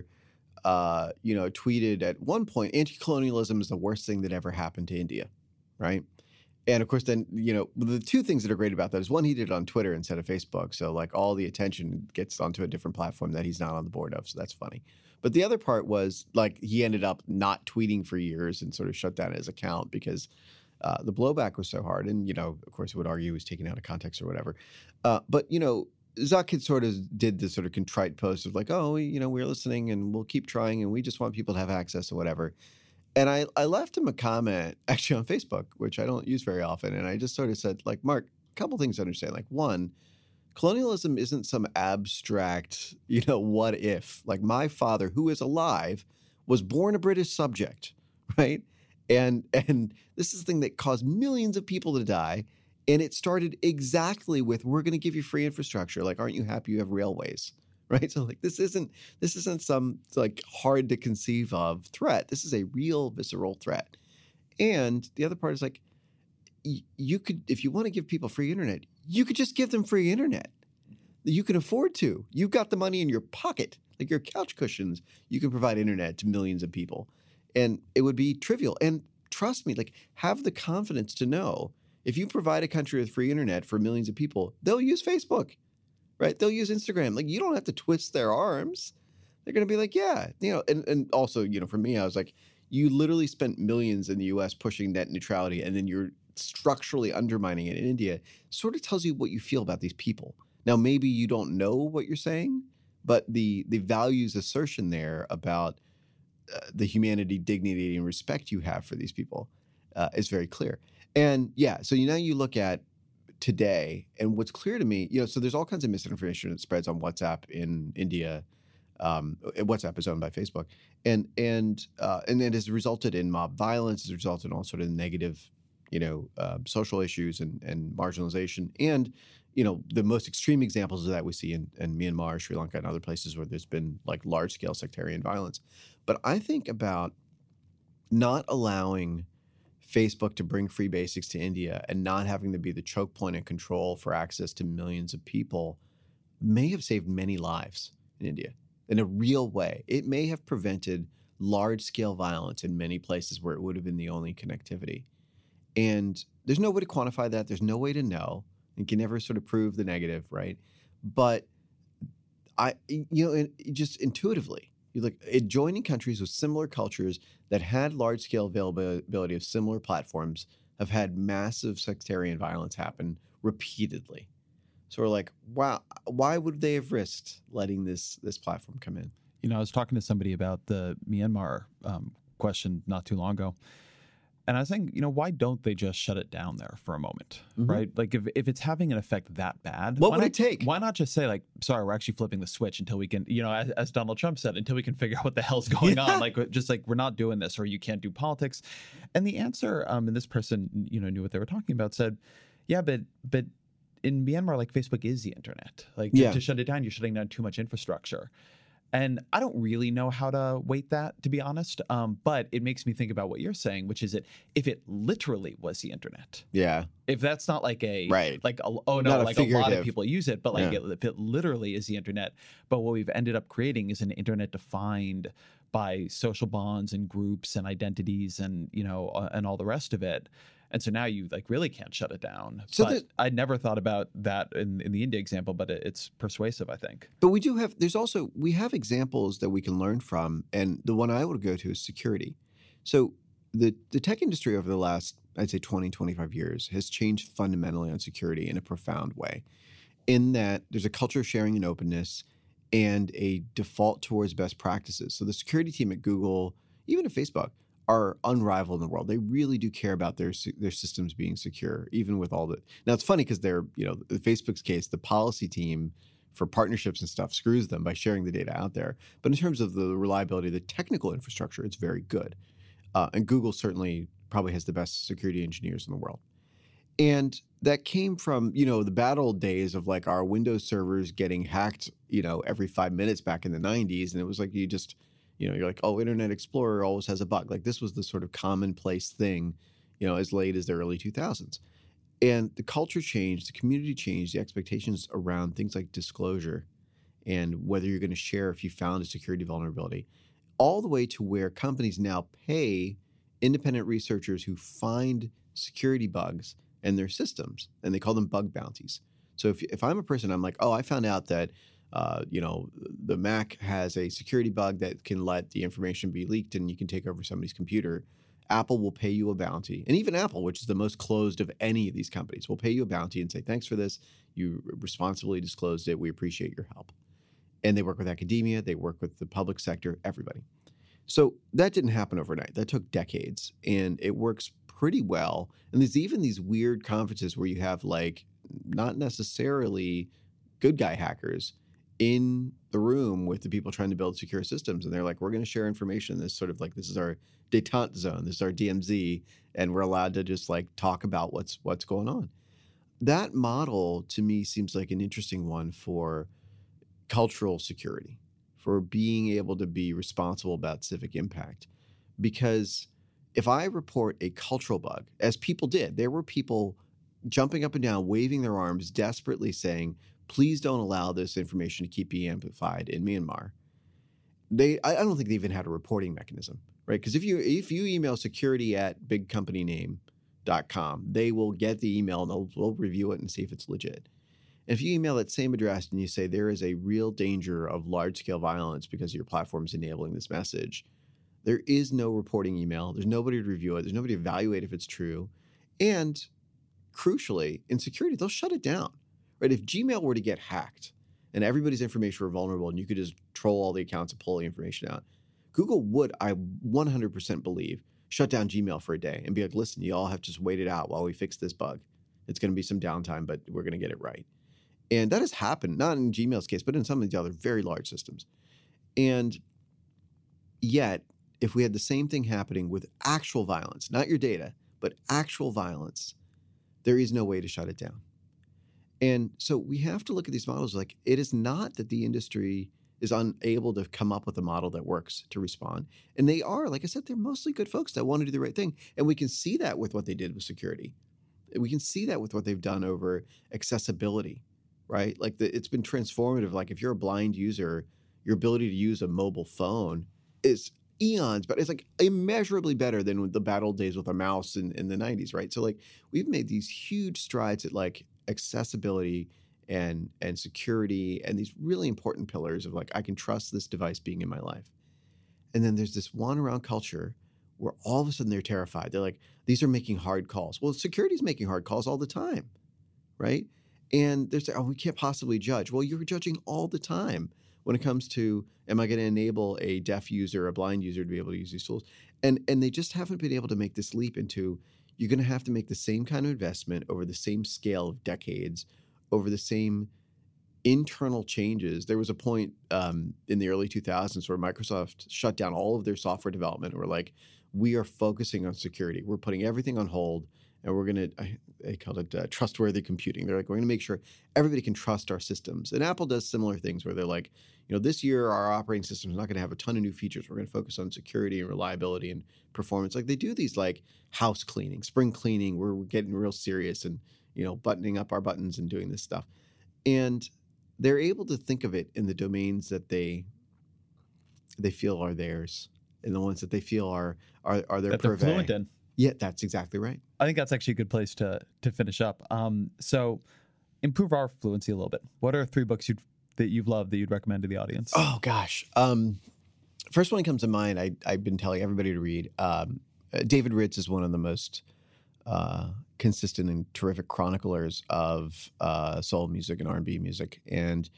tweeted at one point, anti-colonialism is the worst thing that ever happened to India, right? And of course, then, the two things that are great about that is one, he did it on Twitter instead of Facebook. So like all the attention gets onto a different platform that he's not on the board of. So that's funny. But the other part was like he ended up not tweeting for years and sort of shut down his account because the blowback was so hard. And, of course, would argue he was taken out of context or whatever. But Zuck had sort of did this sort of contrite post of like, oh, we're listening and we'll keep trying and we just want people to have access or whatever. And I left him a comment actually on Facebook, which I don't use very often. And I just sort of said, like, Mark, a couple things to understand. Like, one, colonialism isn't some abstract, what if. Like, my father, who is alive, was born a British subject, right? And this is the thing that caused millions of people to die. And it started exactly with, we're going to give you free infrastructure. Like, aren't you happy you have railways? Right. So like this isn't some like hard to conceive of threat. This is a real visceral threat. And the other part is like you could, if you want to give people free internet, you could just give them free internet. You can afford to. You've got the money in your pocket, like your couch cushions. You can provide internet to millions of people. And it would be trivial. And trust me, like have the confidence to know if you provide a country with free internet for millions of people, they'll use Facebook. Right? They'll use Instagram. Like, you don't have to twist their arms. They're going to be like, yeah. And also, for me, I was like, you literally spent millions in the U.S. pushing net neutrality, and then you're structurally undermining it in India. Sort of tells you what you feel about these people. Now, maybe you don't know what you're saying, but the values assertion there about the humanity, dignity, and respect you have for these people is very clear. And yeah, so now you look at today, and what's clear to me, so there's all kinds of misinformation that spreads on WhatsApp in India. WhatsApp is owned by Facebook, and it has resulted in mob violence. Has resulted in all sort of negative, social issues and marginalization. And the most extreme examples of that we see in Myanmar, Sri Lanka, and other places where there's been like large scale sectarian violence. But I think about not allowing Facebook to bring free basics to India and not having to be the choke point and control for access to millions of people may have saved many lives in India in a real way. It may have prevented large-scale violence in many places where it would have been the only connectivity. And there's no way to quantify that. There's no way to know. You can never sort of prove the negative, right? But just intuitively, you look at joining countries with similar cultures that had large-scale availability of similar platforms have had massive sectarian violence happen repeatedly. So we're like, wow, why would they have risked letting this platform come in? I was talking to somebody about the Myanmar question not too long ago. And I was saying, why don't they just shut it down there for a moment, right? Like if it's having an effect that bad, what would it take? Why not just say like, sorry, we're actually flipping the switch until we can, as Donald Trump said, until we can figure out what the hell's going on. Like, just like, we're not doing this, or you can't do politics. And the answer, and this person, knew what they were talking about, said, yeah, but in Myanmar, like Facebook is the internet. Like to shut it down, you're shutting down too much infrastructure. And I don't really know how to weight that, to be honest. But it makes me think about what you're saying, which is if it literally was the internet. Yeah. If that's not like a right. like a lot of people use it, but like if it literally is the internet, but what we've ended up creating is an internet defined by social bonds and groups and identities and and all the rest of it. And so now you like really can't shut it down. So but I never thought about that in the India example, but it's persuasive, I think. But we have examples that we can learn from. And the one I would go to is security. So the tech industry over the last, I'd say 20, 25 years has changed fundamentally on security in a profound way, in that there's a culture of sharing and openness and a default towards best practices. So the security team at Google, even at Facebook, are unrivaled in the world. They really do care about their systems being secure, even with all the. Now it's funny because they're, in Facebook's case, the policy team for partnerships and stuff screws them by sharing the data out there. But in terms of the reliability of the technical infrastructure, it's very good. And Google certainly probably has the best security engineers in the world. And that came from, the bad old days of like our Windows servers getting hacked, every 5 minutes back in the 90s. And it was like you just, you're like, oh, Internet Explorer always has a bug. Like this was the sort of commonplace thing, as late as the early 2000s. And the culture changed, the community changed, the expectations around things like disclosure and whether you're going to share if you found a security vulnerability, all the way to where companies now pay independent researchers who find security bugs in their systems, and they call them bug bounties. So if I'm a person, I'm like, oh, I found out that the Mac has a security bug that can let the information be leaked and you can take over somebody's computer. Apple will pay you a bounty. And even Apple, which is the most closed of any of these companies, will pay you a bounty and say, thanks for this. You responsibly disclosed it. We appreciate your help. And they work with academia. They work with the public sector, everybody. So that didn't happen overnight. That took decades. And it works pretty well. And there's even these weird conferences where you have like not necessarily good guy hackers in the room with the people trying to build secure systems. And they're like, we're going to share information. This sort of like, this is our detente zone. This is our DMZ. And we're allowed to just like talk about what's going on. That model to me seems like an interesting one for cultural security, for being able to be responsible about civic impact. Because if I report a cultural bug, as people did, there were people jumping up and down, waving their arms, desperately saying, please don't allow this information to keep being amplified in Myanmar. I don't think they even had a reporting mechanism, right? Because if you email security@bigcompanyname.com, they will get the email and they'll review it and see if it's legit. And if you email that same address and you say there is a real danger of large-scale violence because your platform is enabling this message, there is no reporting email. There's nobody to review it. There's nobody to evaluate if it's true. And crucially, in security, they'll shut it down. Right? If Gmail were to get hacked and everybody's information were vulnerable and you could just troll all the accounts and pull the information out, Google would, I 100% believe, shut down Gmail for a day and be like, listen, you all have to just wait it out while we fix this bug. It's going to be some downtime, but we're going to get it right. And that has happened, not in Gmail's case, but in some of the other very large systems. And yet, if we had the same thing happening with actual violence, not your data, but actual violence, there is no way to shut it down. And so we have to look at these models like it is not that the industry is unable to come up with a model that works to respond. And they are, like I said, they're mostly good folks that want to do the right thing. And we can see that with what they did with security. We can see that with what they've done over accessibility, right? Like it's been transformative. Like if you're a blind user, your ability to use a mobile phone is eons, but it's like immeasurably better than the bad old days with a mouse in the 90s, right? So like we've made these huge strides at like accessibility and security and these really important pillars of like, I can trust this device being in my life. And then there's this one around culture where all of a sudden they're terrified. They're like, these are making hard calls. Well, security's making hard calls all the time, right? And they're saying, oh, we can't possibly judge. Well, you're judging all the time when it comes to, am I going to enable a deaf user, a blind user to be able to use these tools? And they just haven't been able to make this leap into, you're going to have to make the same kind of investment over the same scale of decades, over the same internal changes. There was a point in the early 2000s where Microsoft shut down all of their software development. And we're like, we are focusing on security. We're putting everything on hold. And we're going to, they called it trustworthy computing. They're like, we're going to make sure everybody can trust our systems. And Apple does similar things where they're like, this year our operating system is not going to have a ton of new features. We're going to focus on security and reliability and performance. Like they do these like house cleaning, spring cleaning, where we're getting real serious and, buttoning up our buttons and doing this stuff. And they're able to think of it in the domains that they feel are theirs and the ones that they feel are their that they're fluent in. Yeah, that's exactly right. I think that's actually a good place to finish up. So improve our fluency a little bit. What are 3 books that you've loved that you'd recommend to the audience? Oh, gosh. First one that comes to mind, I've been telling everybody to read. David Ritz is one of the most consistent and terrific chroniclers of soul music and R&B music. And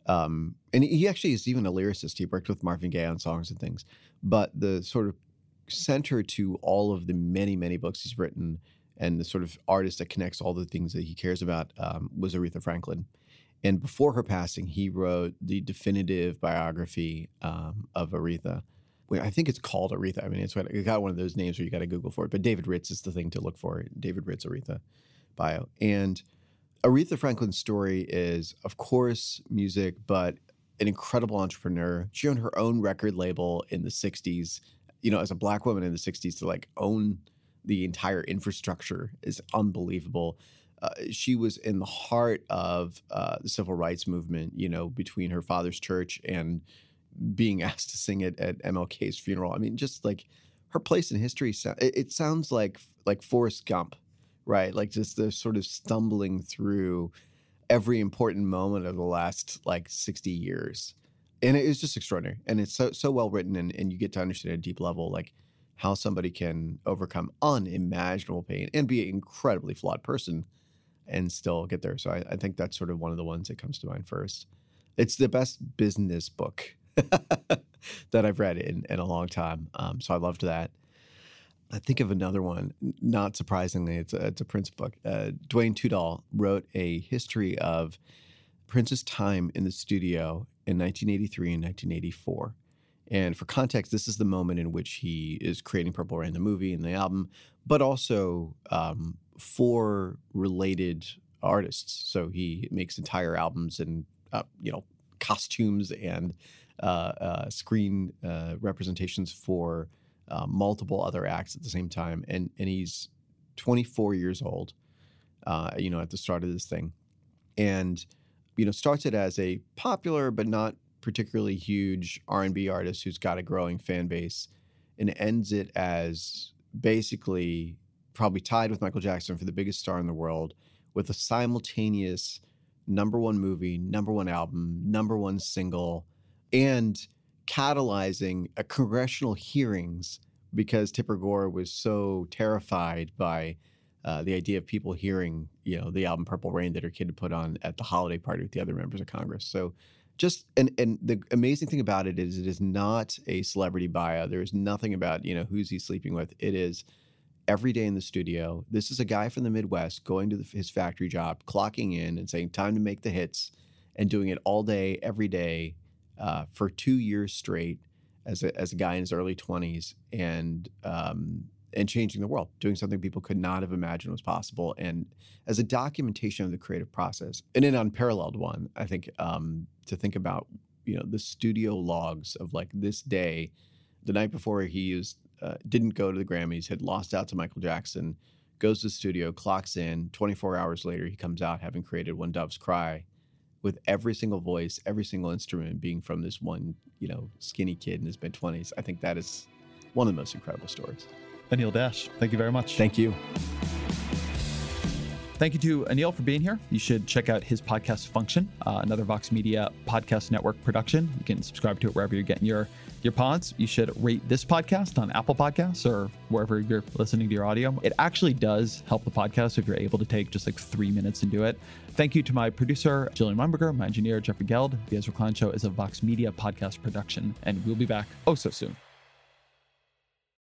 he actually is even a lyricist. He worked with Marvin Gaye on songs and things. But the sort of center to all of the many, many books he's written and the sort of artist that connects all the things that he cares about was Aretha Franklin. And before her passing, he wrote the definitive biography of Aretha. I think it's called Aretha. I mean, it got one of those names where you got to Google for it. But David Ritz is the thing to look for. David Ritz, Aretha. bio. And Aretha Franklin's story is, of course, music, but an incredible entrepreneur. She owned her own record label in the 60s. As a Black woman in the 60s, to like own the entire infrastructure is unbelievable. She was in the heart of the civil rights movement, between her father's church and being asked to sing it at MLK's funeral. I mean, just like her place in history, it sounds like Forrest Gump, right? Like just the sort of stumbling through every important moment of the last 60 years. And it was just extraordinary. And it's so well written, and you get to understand at a deep level, like how somebody can overcome unimaginable pain and be an incredibly flawed person and still get there. So I think that's sort of one of the ones that comes to mind first. It's the best business book that I've read in a long time. So I loved that. I think of another one, not surprisingly, it's a Prince book. Dwayne Tudall wrote a history of Prince's time in the studio in 1983 and 1984. And for context, this is the moment in which he is creating Purple Rain, the movie and the album, but also for related artists. So he makes entire albums and, costumes and screen representations for multiple other acts at the same time. And he's 24 years old, at the start of this thing. And, starts it as a popular but not particularly huge R&B artist who's got a growing fan base, and ends it as basically probably tied with Michael Jackson for the biggest star in the world, with a simultaneous #1 movie, #1 album, #1 single, and catalyzing a congressional hearings because Tipper Gore was so terrified by the idea of people hearing, the album Purple Rain that her kid had put on at the holiday party with the other members of Congress. So just, and the amazing thing about it is not a celebrity bio. There is nothing about, who's he sleeping with. It is every day in the studio. This is a guy from the Midwest going to his factory job, clocking in and saying, time to make the hits, and doing it all day, every day, for 2 years straight as a guy in his early 20s, and changing the world, doing something people could not have imagined was possible, and as a documentation of the creative process, and an unparalleled one, I think, to think about, the studio logs of like this day, the night before he didn't go to the Grammys, had lost out to Michael Jackson, goes to the studio, clocks in, 24 hours later, he comes out having created When Doves Cry, with every single voice, every single instrument being from this one, skinny kid in his mid-20s. I think that is one of the most incredible stories. Anil Dash, thank you very much. Thank you. Thank you to Anil for being here. You should check out his podcast, Function, another Vox Media podcast network production. You can subscribe to it wherever you're getting your pods. You should rate this podcast on Apple Podcasts or wherever you're listening to your audio. It actually does help the podcast if you're able to take just 3 minutes and do it. Thank you to my producer, Jillian Weinberger, my engineer, Jeffrey Geld. The Ezra Klein Show is a Vox Media podcast production, and we'll be back so soon.